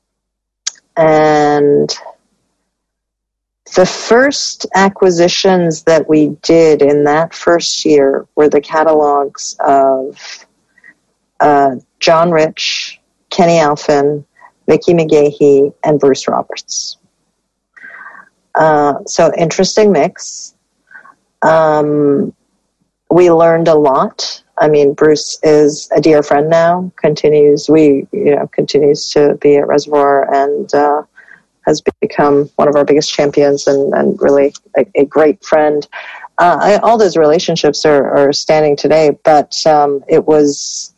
and the first acquisitions that we did in that first year were the catalogs of uh, John Rich, Kenny Alfin, Mickey McGahee, and Bruce Roberts. Uh, so interesting mix. Um, we learned a lot. I mean, Bruce is a dear friend now. Continues, we you know, continues to be at Reservoir and uh, has become one of our biggest champions and, and really a, a great friend. Uh, I, all those relationships are, are standing today, but um, it was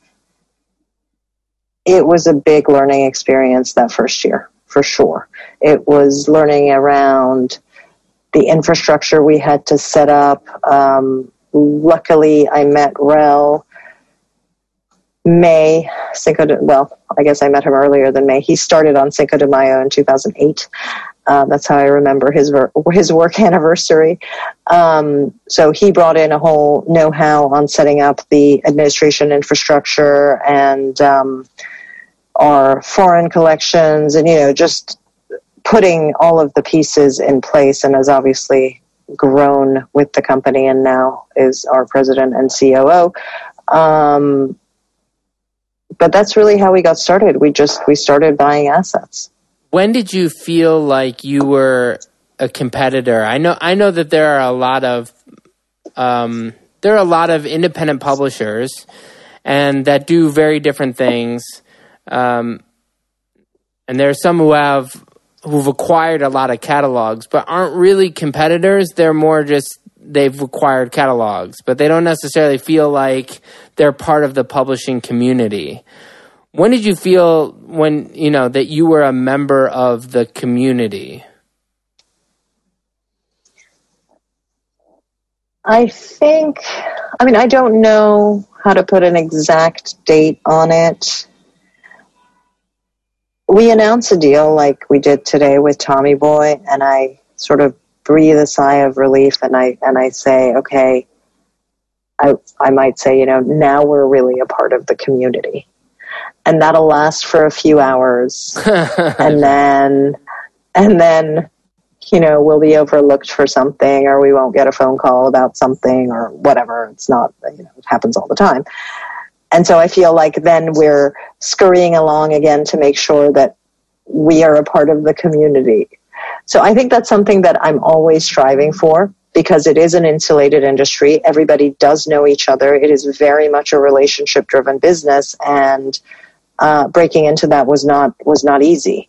it was a big learning experience that first year, for sure. It was learning around the infrastructure we had to set up. Um, luckily, I met Rel May, Cinco de, well, I guess I met him earlier than May. He started on Cinco de Mayo in two thousand eight. Uh, that's how I remember his ver- his work anniversary. Um, so he brought in a whole know-how on setting up the administration infrastructure and um, our foreign collections, and you know, just putting all of the pieces in place, and has obviously grown with the company, and now is our president and C O O. Um, but that's really how we got started. We just we started buying assets. When did you feel like you were a competitor? I know I know that there are a lot of um, there are a lot of independent publishers, and that do very different things. Um, and there are some who have who've acquired a lot of catalogs, but aren't really competitors. They're more just they've acquired catalogs, but they don't necessarily feel like they're part of the publishing community. When did you feel when, you know, that you were a member of the community? I think, I mean, I don't know how to put an exact date on it. We announce a deal like we did today with Tommy Boy, and I sort of breathe a sigh of relief, and I and I say, okay, I I might say, you know, now we're really a part of the community. And that'll last for a few hours. and then, and then, you know, we'll be overlooked for something, or we won't get a phone call about something, or whatever. It's not, you know, it happens all the time. And so I feel like then we're scurrying along again to make sure that we are a part of the community. So I think that's something that I'm always striving for, because it is an insulated industry. Everybody does know each other. It is very much a relationship-driven business, and uh, breaking into that was not was not easy.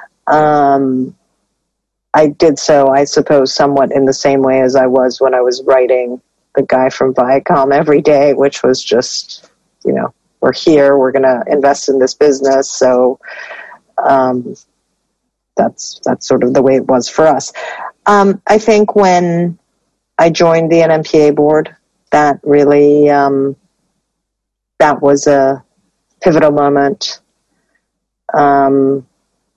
Um, I did so, I suppose, somewhat in the same way as I was when I was writing The Guy from Viacom every day, which was just, you know, we're here, we're going to invest in this business. So um, that's that's sort of the way it was for us. Um, I think when I joined the N M P A board, that really, um, that was a pivotal moment. Um,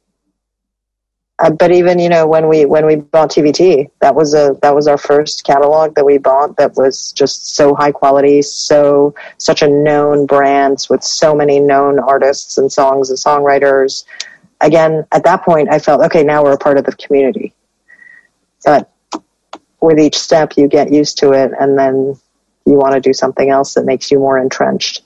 uh, but even, you know, when we, when we bought T V T, that was a, that was our first catalog that we bought that was just so high quality, so, such a known brand with so many known artists and songs and songwriters. Again, at that point I felt, okay, now we're a part of the community. But with each step you get used to it, and then you want to do something else that makes you more entrenched.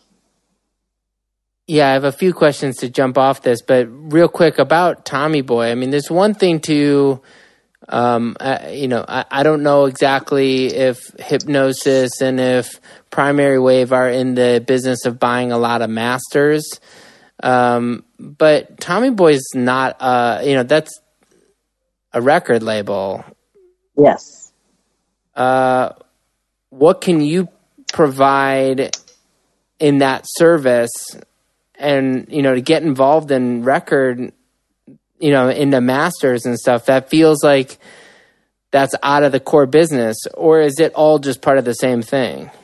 Yeah, I have a few questions to jump off this, but real quick about Tommy Boy. I mean, there's one thing to, um, uh, you know, I, I don't know exactly if Hipgnosis and if Primary Wave are in the business of buying a lot of masters. Um, but Tommy Boy's not, uh, you know, that's a record label. Yes. Uh, what can you provide in that service? And, you know, to get involved in record, you know, into masters and stuff, that feels like that's out of the core business, or is it all just part of the same thing?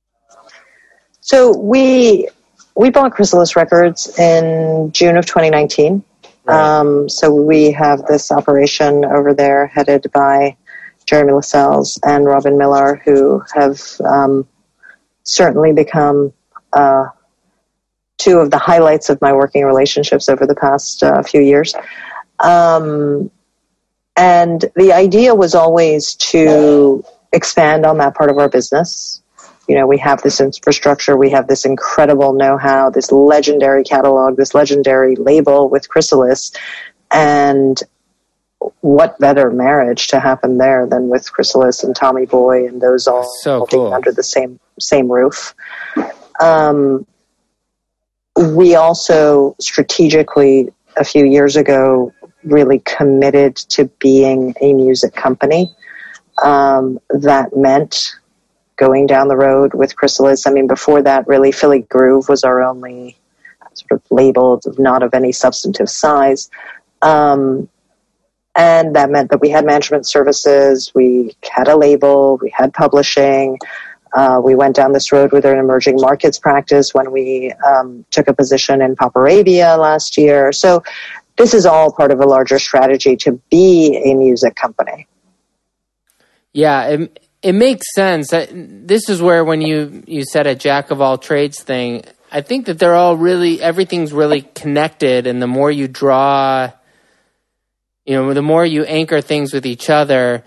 So we we bought Chrysalis Records in June of twenty nineteen. Right. Um, so we have this operation over there headed by Jeremy Lascelles and Robin Millar, who have um, certainly become uh, two of the highlights of my working relationships over the past uh, few years. Um, and the idea was always to expand on that part of our business. You know, we have this infrastructure, we have this incredible know-how, this legendary catalog, this legendary label with Chrysalis, and what better marriage to happen there than with Chrysalis and Tommy Boy and those all so cool. under the same same roof. Um, we also strategically, a few years ago, really committed to being a music company. Um, that meant going down the road with Chrysalis. I mean, before that, really, Philly Groove was our only sort of label, not of any substantive size. Um, and that meant that we had management services, we had a label, we had publishing. Uh, we went down this road with an emerging markets practice when we um, took a position in Pop Arabia last year. So this is all part of a larger strategy to be a music company. Yeah, it, it makes sense. This is where when you, you said a jack of all trades thing, I think that they're all really, everything's really connected, and the more you draw, you know, the more you anchor things with each other,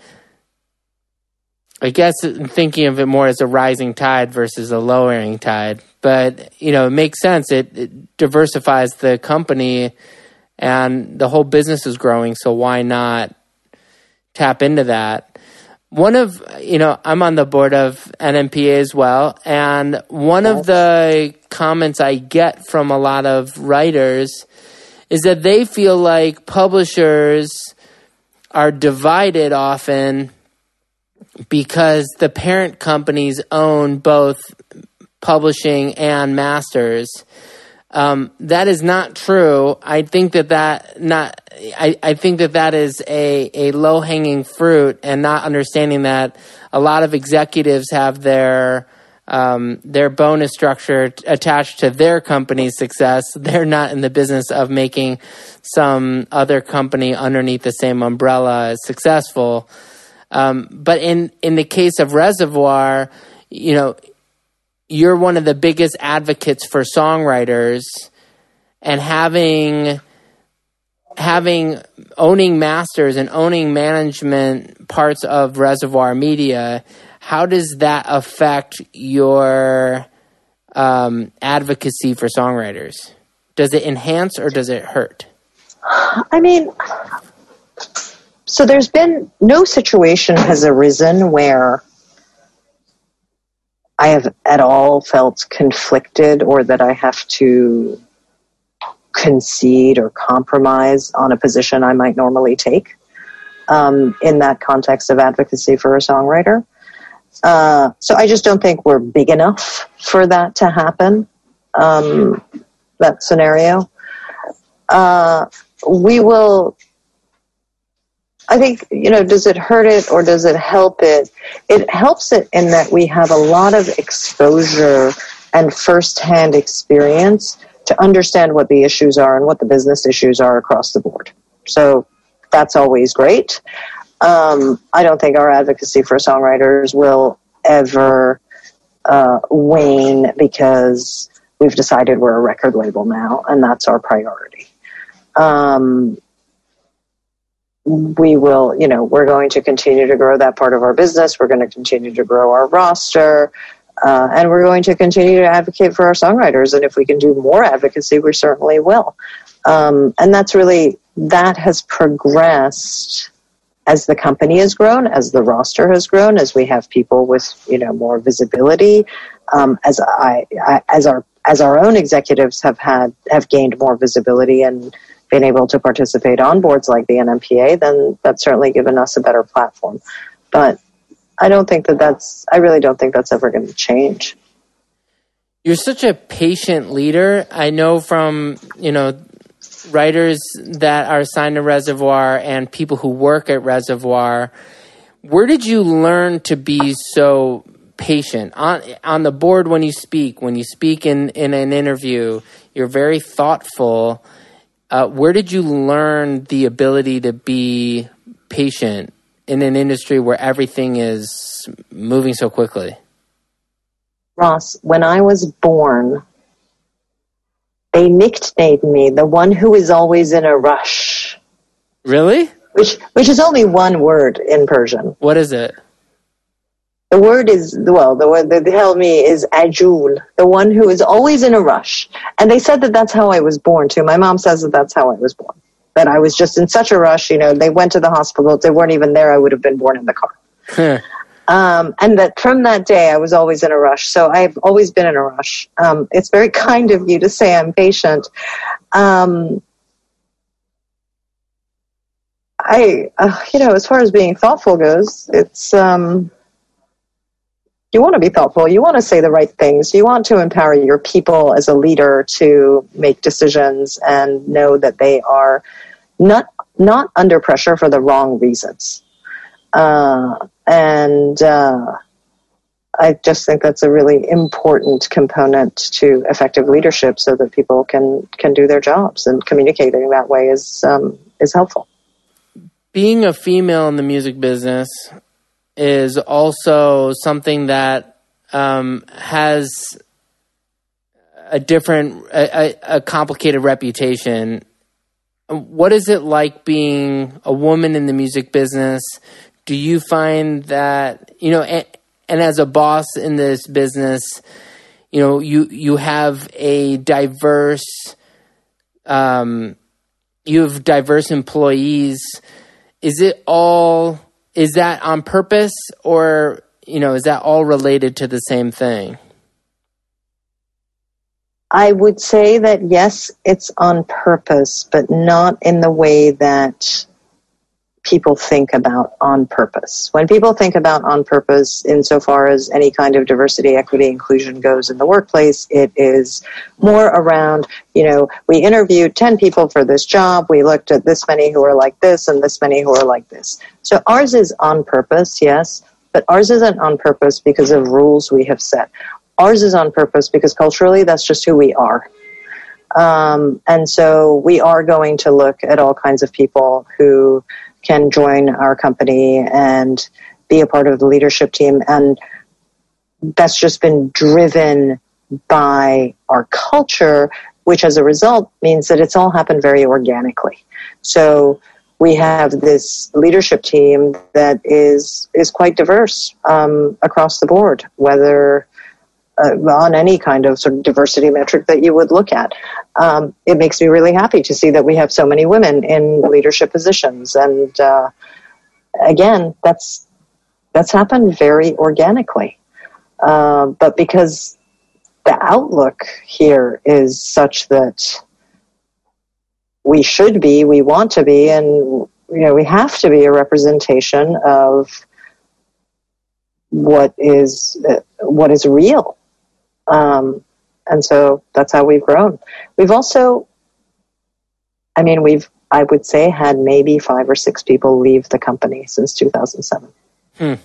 I guess thinking of it more as a rising tide versus a lowering tide. But, you know, it makes sense. It, it diversifies the company, and the whole business is growing, so why not tap into that? One of, you know, I'm on the board of N M P A as well, and one of the comments I get from a lot of writers is that they feel like publishers are divided often because the parent companies own both publishing and masters. Um, that is not true. I think that that not. I, I think that that is a, a low hanging fruit, and not understanding that a lot of executives have their um, their bonus structure t- attached to their company's success. They're not in the business of making some other company underneath the same umbrella successful. Um, but in in the case of Reservoir, you know, you're one of the biggest advocates for songwriters, and having having owning masters and owning management parts of Reservoir Media, how does that affect your um, advocacy for songwriters? Does it enhance or does it hurt? I mean, so there's been no situation has arisen where I have at all felt conflicted or that I have to concede or compromise on a position I might normally take um, in that context of advocacy for a songwriter. Uh, so I just don't think we're big enough for that to happen, um, that scenario. Uh, we will... I think, you know, does it hurt it or does it help it? It helps it in that we have a lot of exposure and firsthand experience to understand what the issues are and what the business issues are across the board. So that's always great. Um, I don't think our advocacy for songwriters will ever uh, wane because we've decided we're a record label now, and that's our priority. Um, we will, you know, we're going to continue to grow that part of our business. We're going to continue to grow our roster, uh, and we're going to continue to advocate for our songwriters. And if we can do more advocacy, we certainly will. Um, and that's really, that has progressed as the company has grown, as the roster has grown, as we have people with, you know, more visibility, um, as I, I, as our, as our own executives have had, have gained more visibility and been able to participate on boards like the N M P A, then that's certainly given us a better platform. But I don't think that that's, I really don't think that's ever going to change. You're such a patient leader. I know from, you know, writers that are assigned to Reservoir and people who work at Reservoir. Where did you learn to be so patient? On on the board when you speak, when you speak in, in an interview, you're very thoughtful. Uh, where did you learn the ability to be patient in an industry where everything is moving so quickly? Ross, when I was born, they nicknamed me the one who is always in a rush. Really? Which which is only one word in Persian. What is it? The word is, well, the word that they tell me is ajul, the one who is always in a rush. And they said that that's how I was born, too. My mom says that that's how I was born. That I was just in such a rush, you know, they went to the hospital. If they weren't even there, I would have been born in the car. Huh. Um, and that from that day, I was always in a rush. So I've always been in a rush. Um, it's very kind of you to say I'm patient. Um, I, uh, you know, as far as being thoughtful goes, it's, um, you want to be thoughtful. You want to say the right things. You want to empower your people as a leader to make decisions and know that they are not, not under pressure for the wrong reasons. Uh, and, uh, I just think that's a really important component to effective leadership so that people can, can do their jobs, and communicating that way is, um, is helpful. Being a female in the music business is also something that um, has a different, a, a complicated reputation. What is it like being a woman in the music business? Do you find that, you know, and, and as a boss in this business, you know, you, you have a diverse, um, you have diverse employees. Is it all, is that on purpose, or, you know, is that all related to the same thing? I would say that yes, it's on purpose, but not in the way that people think about on purpose. When people think about on purpose, insofar as any kind of diversity, equity, inclusion goes in the workplace, it is more around, you know, we interviewed ten people for this job, we looked at this many who are like this and this many who are like this. So ours is on purpose, yes, but ours isn't on purpose because of rules we have set. Ours is on purpose because culturally that's just who we are. Um, and so we are going to look at all kinds of people who can join our company and be a part of the leadership team. And that's just been driven by our culture, which as a result means that it's all happened very organically. So we have this leadership team that is, is quite diverse um, across the board, whether Uh, on any kind of sort of diversity metric that you would look at. Um, it makes me really happy to see that we have so many women in leadership positions. And uh, again, that's that's happened very organically. Uh, but because the outlook here is such that we should be, we want to be, and you know, we have to be a representation of what is uh, what is real. Um, and so that's how we've grown. We've also, I mean, we've, I would say, had maybe five or six people leave the company since two thousand seven. Hmm.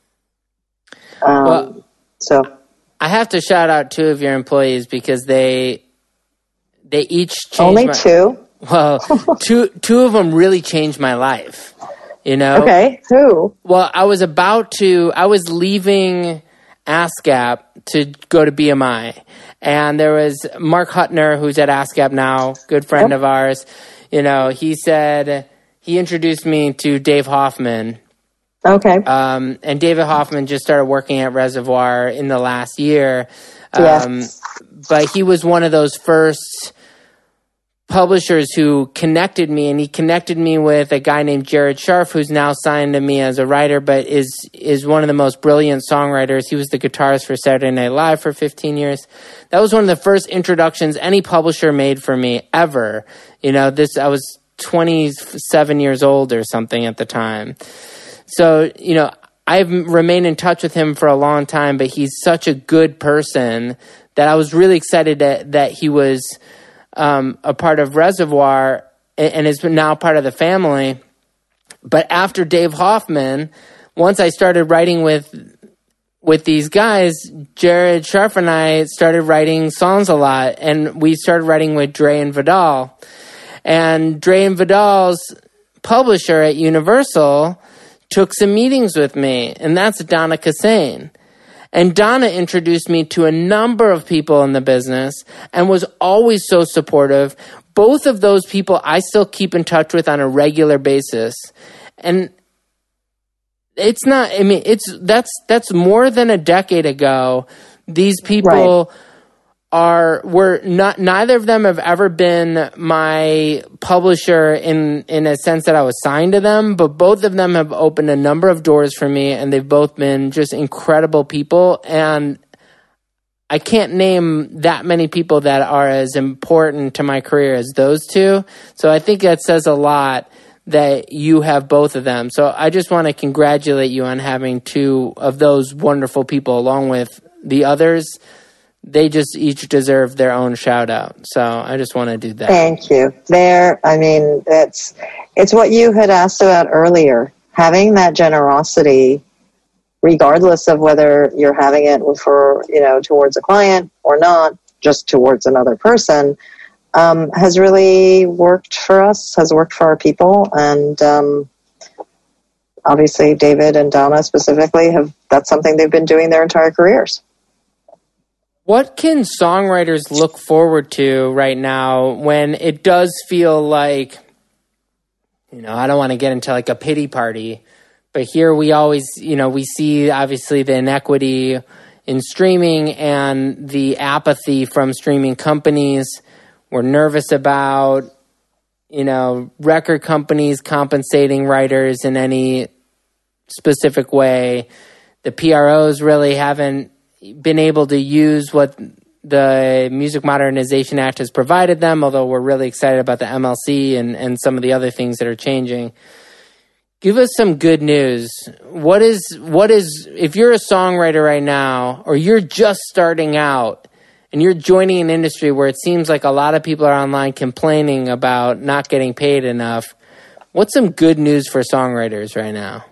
Um, well, so I have to shout out two of your employees because they, they each changed only my, two. Well, two, two of them really changed my life, you know? Okay. Who? Well, I was about to, I was leaving ASCAP to go to B M I. And there was Mark Huttner, who's at ASCAP now, good friend yep. of ours. You know, he said, he introduced me to Dave Hoffman. Okay. Um, and David Hoffman just started working at Reservoir in the last year. Um, yes. But he was one of those first publishers who connected me, and he connected me with a guy named Jared Scharf, who's now signed to me as a writer, but is is one of the most brilliant songwriters. He was the guitarist for Saturday Night Live for fifteen years. That was one of the first introductions any publisher made for me ever. You know, this I was twenty-seven years old or something at the time. So, you know, I've remained in touch with him for a long time, but he's such a good person that I was really excited that, that he was Um, a part of Reservoir and is now part of the family. But after Dave Hoffman, once I started writing with with these guys, Jared Scharf and I started writing songs a lot, and we started writing with Dre and Vidal. And Dre and Vidal's publisher at Universal took some meetings with me, and that's Donna Kassane. And Donna introduced me to a number of people in the business and was always so supportive. Both of those people I still keep in touch with on a regular basis. And it's not, I mean, it's, that's, that's more than a decade ago. These people right. are, were not, neither of them have ever been my publisher in, in a sense that I was signed to them, but both of them have opened a number of doors for me, and they've both been just incredible people. And I can't name that many people that are as important to my career as those two. So I think that says a lot that you have both of them. So I just want to congratulate you on having two of those wonderful people along with the others. They just each deserve their own shout out. So I just want to do that. Thank you. There, I mean, it's, it's what you had asked about earlier. Having that generosity, regardless of whether you're having it for, you know, towards a client or not, just towards another person, um, has really worked for us, has worked for our people. And um, obviously David and Donna specifically have, that's something they've been doing their entire careers. What can songwriters look forward to right now when it does feel like, you know, I don't want to get into like a pity party, but here we always, you know, we see obviously the inequity in streaming and the apathy from streaming companies. We're nervous about, you know, record companies compensating writers in any specific way. The P R Os really haven't been able to use what the Music Modernization Act has provided them, although we're really excited about the M L C and, and some of the other things that are changing. Give us some good news. What is, what is, if you're a songwriter right now, or you're just starting out and you're joining an industry where it seems like a lot of people are online complaining about not getting paid enough, what's some good news for songwriters right now?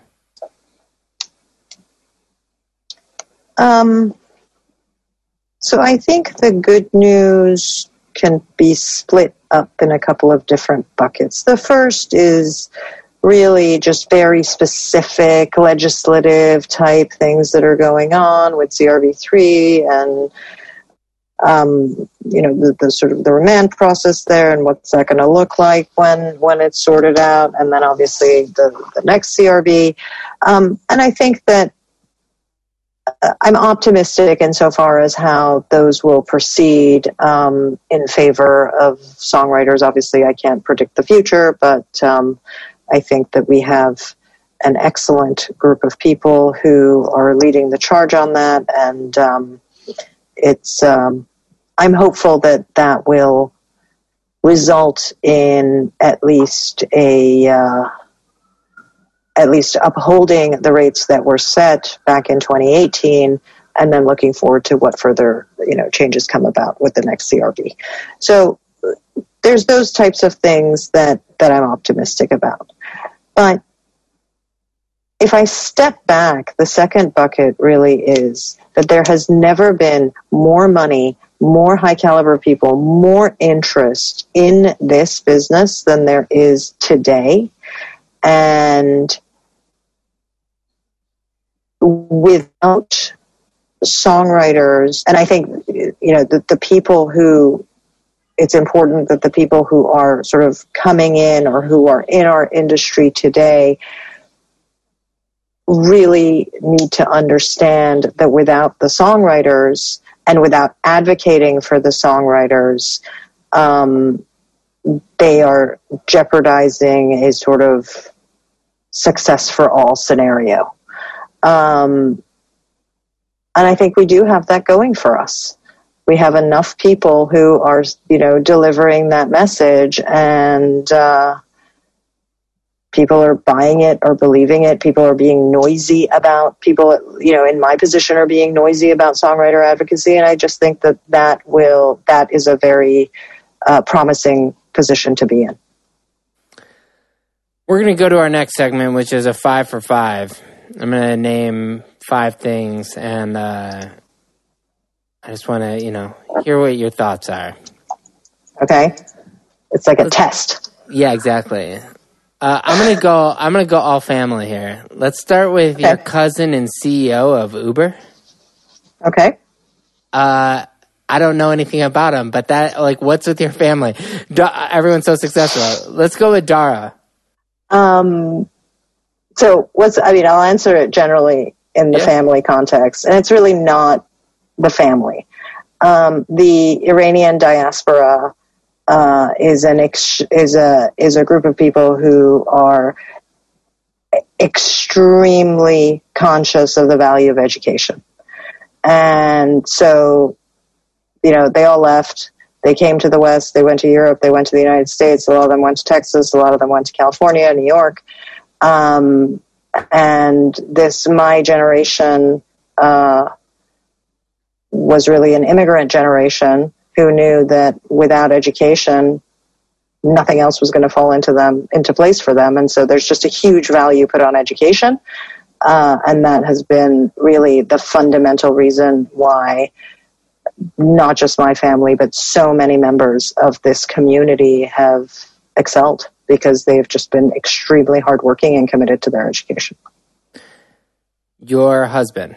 Um, so I think the good news can be split up in a couple of different buckets. The first is really just very specific legislative type things that are going on with C R V three and, um, you know, the, the sort of the remand process there and what's that going to look like when, when it's sorted out. And then obviously the, the next C R V. Um, and I think that uh, I'm optimistic insofar as how those will proceed, um, in favor of songwriters. Obviously I can't predict the future, but, um, I think that we have an excellent group of people who are leading the charge on that, and um, it's. Um, I'm hopeful that that will result in at least a uh, at least upholding the rates that were set back in twenty eighteen, and then looking forward to what further you know changes come about with the next C R V. So there's those types of things that that I'm optimistic about. But if I step back, the second bucket really is that there has never been more money, more high caliber people, more interest in this business than there is today. And without songwriters, and I think, you know, the, the people who it's important that the people who are sort of coming in or who are in our industry today really need to understand that without the songwriters and without advocating for the songwriters, um, they are jeopardizing a sort of success for all scenario. Um, and I think we do have that going for us. We have enough people who are, you know, delivering that message, and uh, people are buying it or believing it. People are being noisy about, people, you know, in my position are being noisy about songwriter advocacy, and I just think that that will, that is a very uh, promising position to be in. We're going to go to our next segment, which is a five for five. I'm going to name five things, and uh, I just want to, you know, hear what your thoughts are. Okay. It's like a Let's, test. Yeah, exactly. Uh, I'm going to go, I'm going to go all family here. Let's start with okay. your cousin and C E O of Uber. Okay. Uh, I don't know anything about him, but that, like, what's with your family? Da- everyone's so successful. Let's go with Dara. Um, so what's, I mean, I'll answer it generally in the yeah. family context, and it's really not the family. Um, the Iranian diaspora uh, is an ex- is a is a group of people who are extremely conscious of the value of education, and so you know they all left. they came to the West, they went to Europe, they went to the United States, a lot of them went to Texas, a lot of them went to California, New York. Um, and this, my generation, uh, was really an immigrant generation who knew that without education, nothing else was going to fall into them, into place for them. And so there's just a huge value put on education. Uh, and that has been really the fundamental reason why not just my family, but so many members of this community have excelled, because they've just been extremely hardworking and committed to their education. Your husband?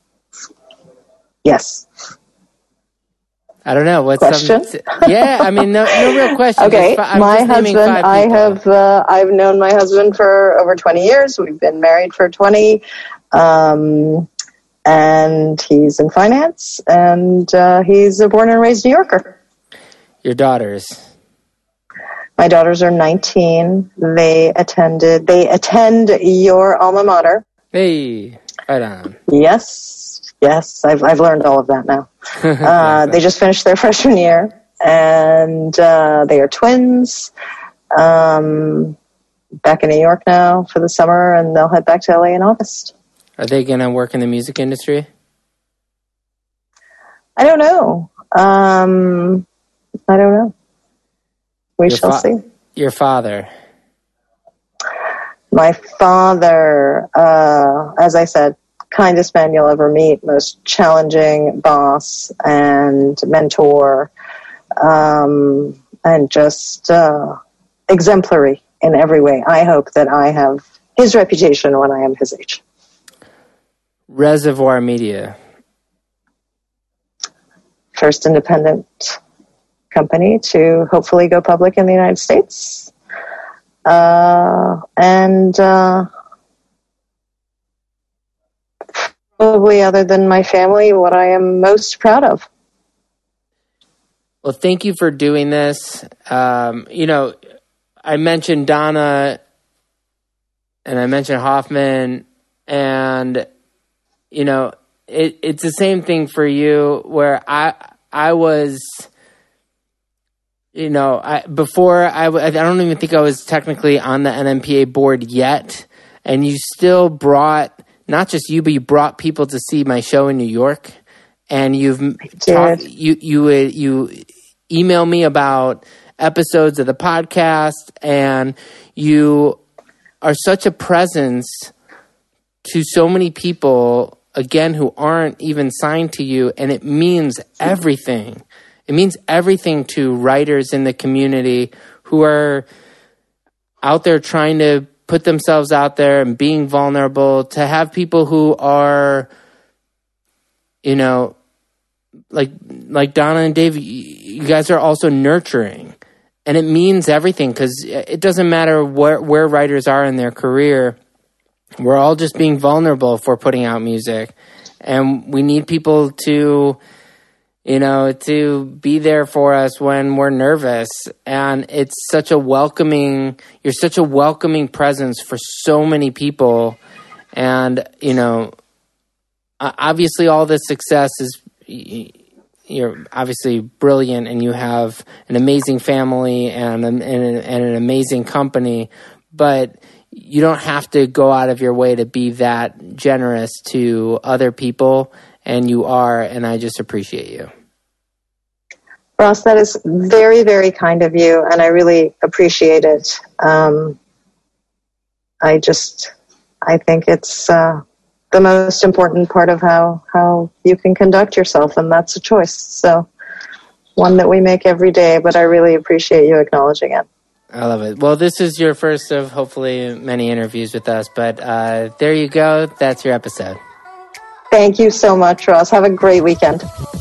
Yes. I don't know. What's question? Some, yeah, I mean, no, no real question. Okay, I'm my just naming husband. five I people. have. Uh, I've known my husband for over twenty years. We've been married for twenty, um, and he's in finance, and uh, he's a born and raised New Yorker. Your daughters? My daughters are nineteen. They attended. They attend your alma mater. Hey, right on. Yes. Yes, I've I've learned all of that now. Uh, they just finished their freshman year, and uh, they are twins. Um, back in New York now for the summer, and they'll head back to L A in August. Are they going to work in the music industry? I don't know. Um, I don't know. We your shall fa- see. Your father. My father, uh, as I said, kindest man you'll ever meet, most challenging boss and mentor, um, and just uh, exemplary in every way. I hope that I have his reputation when I am his age. Reservoir Media. First independent company to hopefully go public in the United States. Uh, and... Uh, Probably, other than my family, what I am most proud of. Well, thank you for doing this. Um, you know, I mentioned Donna, and I mentioned Hoffman, and you know, it, it's the same thing for you. Where I, I was, you know, I before I, I don't even think I was technically on the N M P A board yet, and you still brought. Not just you, but you brought people to see my show in New York, and you've talked. You you would you email me about episodes of the podcast, and you are such a presence to so many people. Again, who aren't even signed to you, and it means everything. It means everything to writers in the community who are out there trying to put themselves out there and being vulnerable, to have people who are, you know, like like Donna and Dave, you guys are also nurturing. And it means everything, because it doesn't matter where, where writers are in their career. We're all just being vulnerable if we're putting out music. And we need people to, you know, to be there for us when we're nervous. And it's such a welcoming, you're such a welcoming presence for so many people. And, you know, obviously all this success is, you're obviously brilliant, and you have an amazing family and, and, and an amazing company, but you don't have to go out of your way to be that generous to other people. And you are, and I just appreciate you. Ross, that is very, very kind of you, and I really appreciate it. Um, I just, I think it's uh, the most important part of how, how you can conduct yourself, and that's a choice. So one that we make every day, but I really appreciate you acknowledging it. I love it. Well, this is your first of hopefully many interviews with us, but uh, there you go. That's your episode. Thank you so much, Ross. Have a great weekend.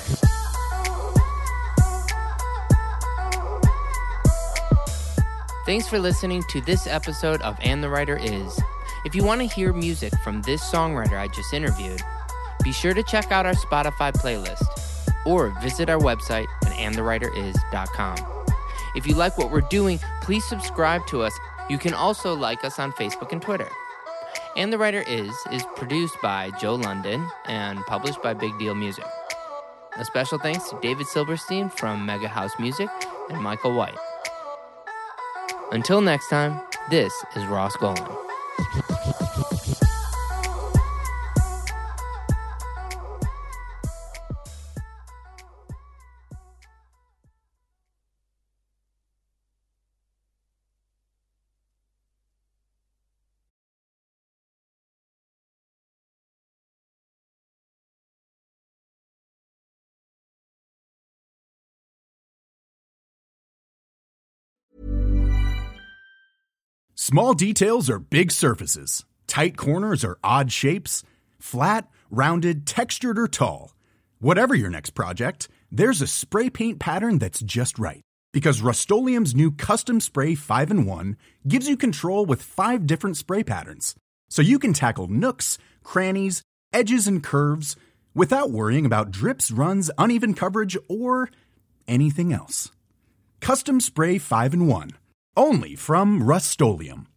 Thanks for listening to this episode of And the Writer Is. If you want to hear music from this songwriter I just interviewed, be sure to check out our Spotify playlist or visit our website at and the writer is dot com. If you like what we're doing, please subscribe to us. You can also like us on Facebook and Twitter. And the Writer Is is produced by Joe London and published by Big Deal Music. A special thanks to David Silverstein from Mega House Music and Michael White. Until next time, this is Ross Golan. Small details are big surfaces. Tight corners are odd shapes. Flat, rounded, textured, or tall. Whatever your next project, there's a spray paint pattern that's just right. Because Rust-Oleum's new Custom Spray five in one gives you control with five different spray patterns. So you can tackle nooks, crannies, edges, and curves without worrying about drips, runs, uneven coverage, or anything else. Custom Spray five in one. Only from Rust-Oleum.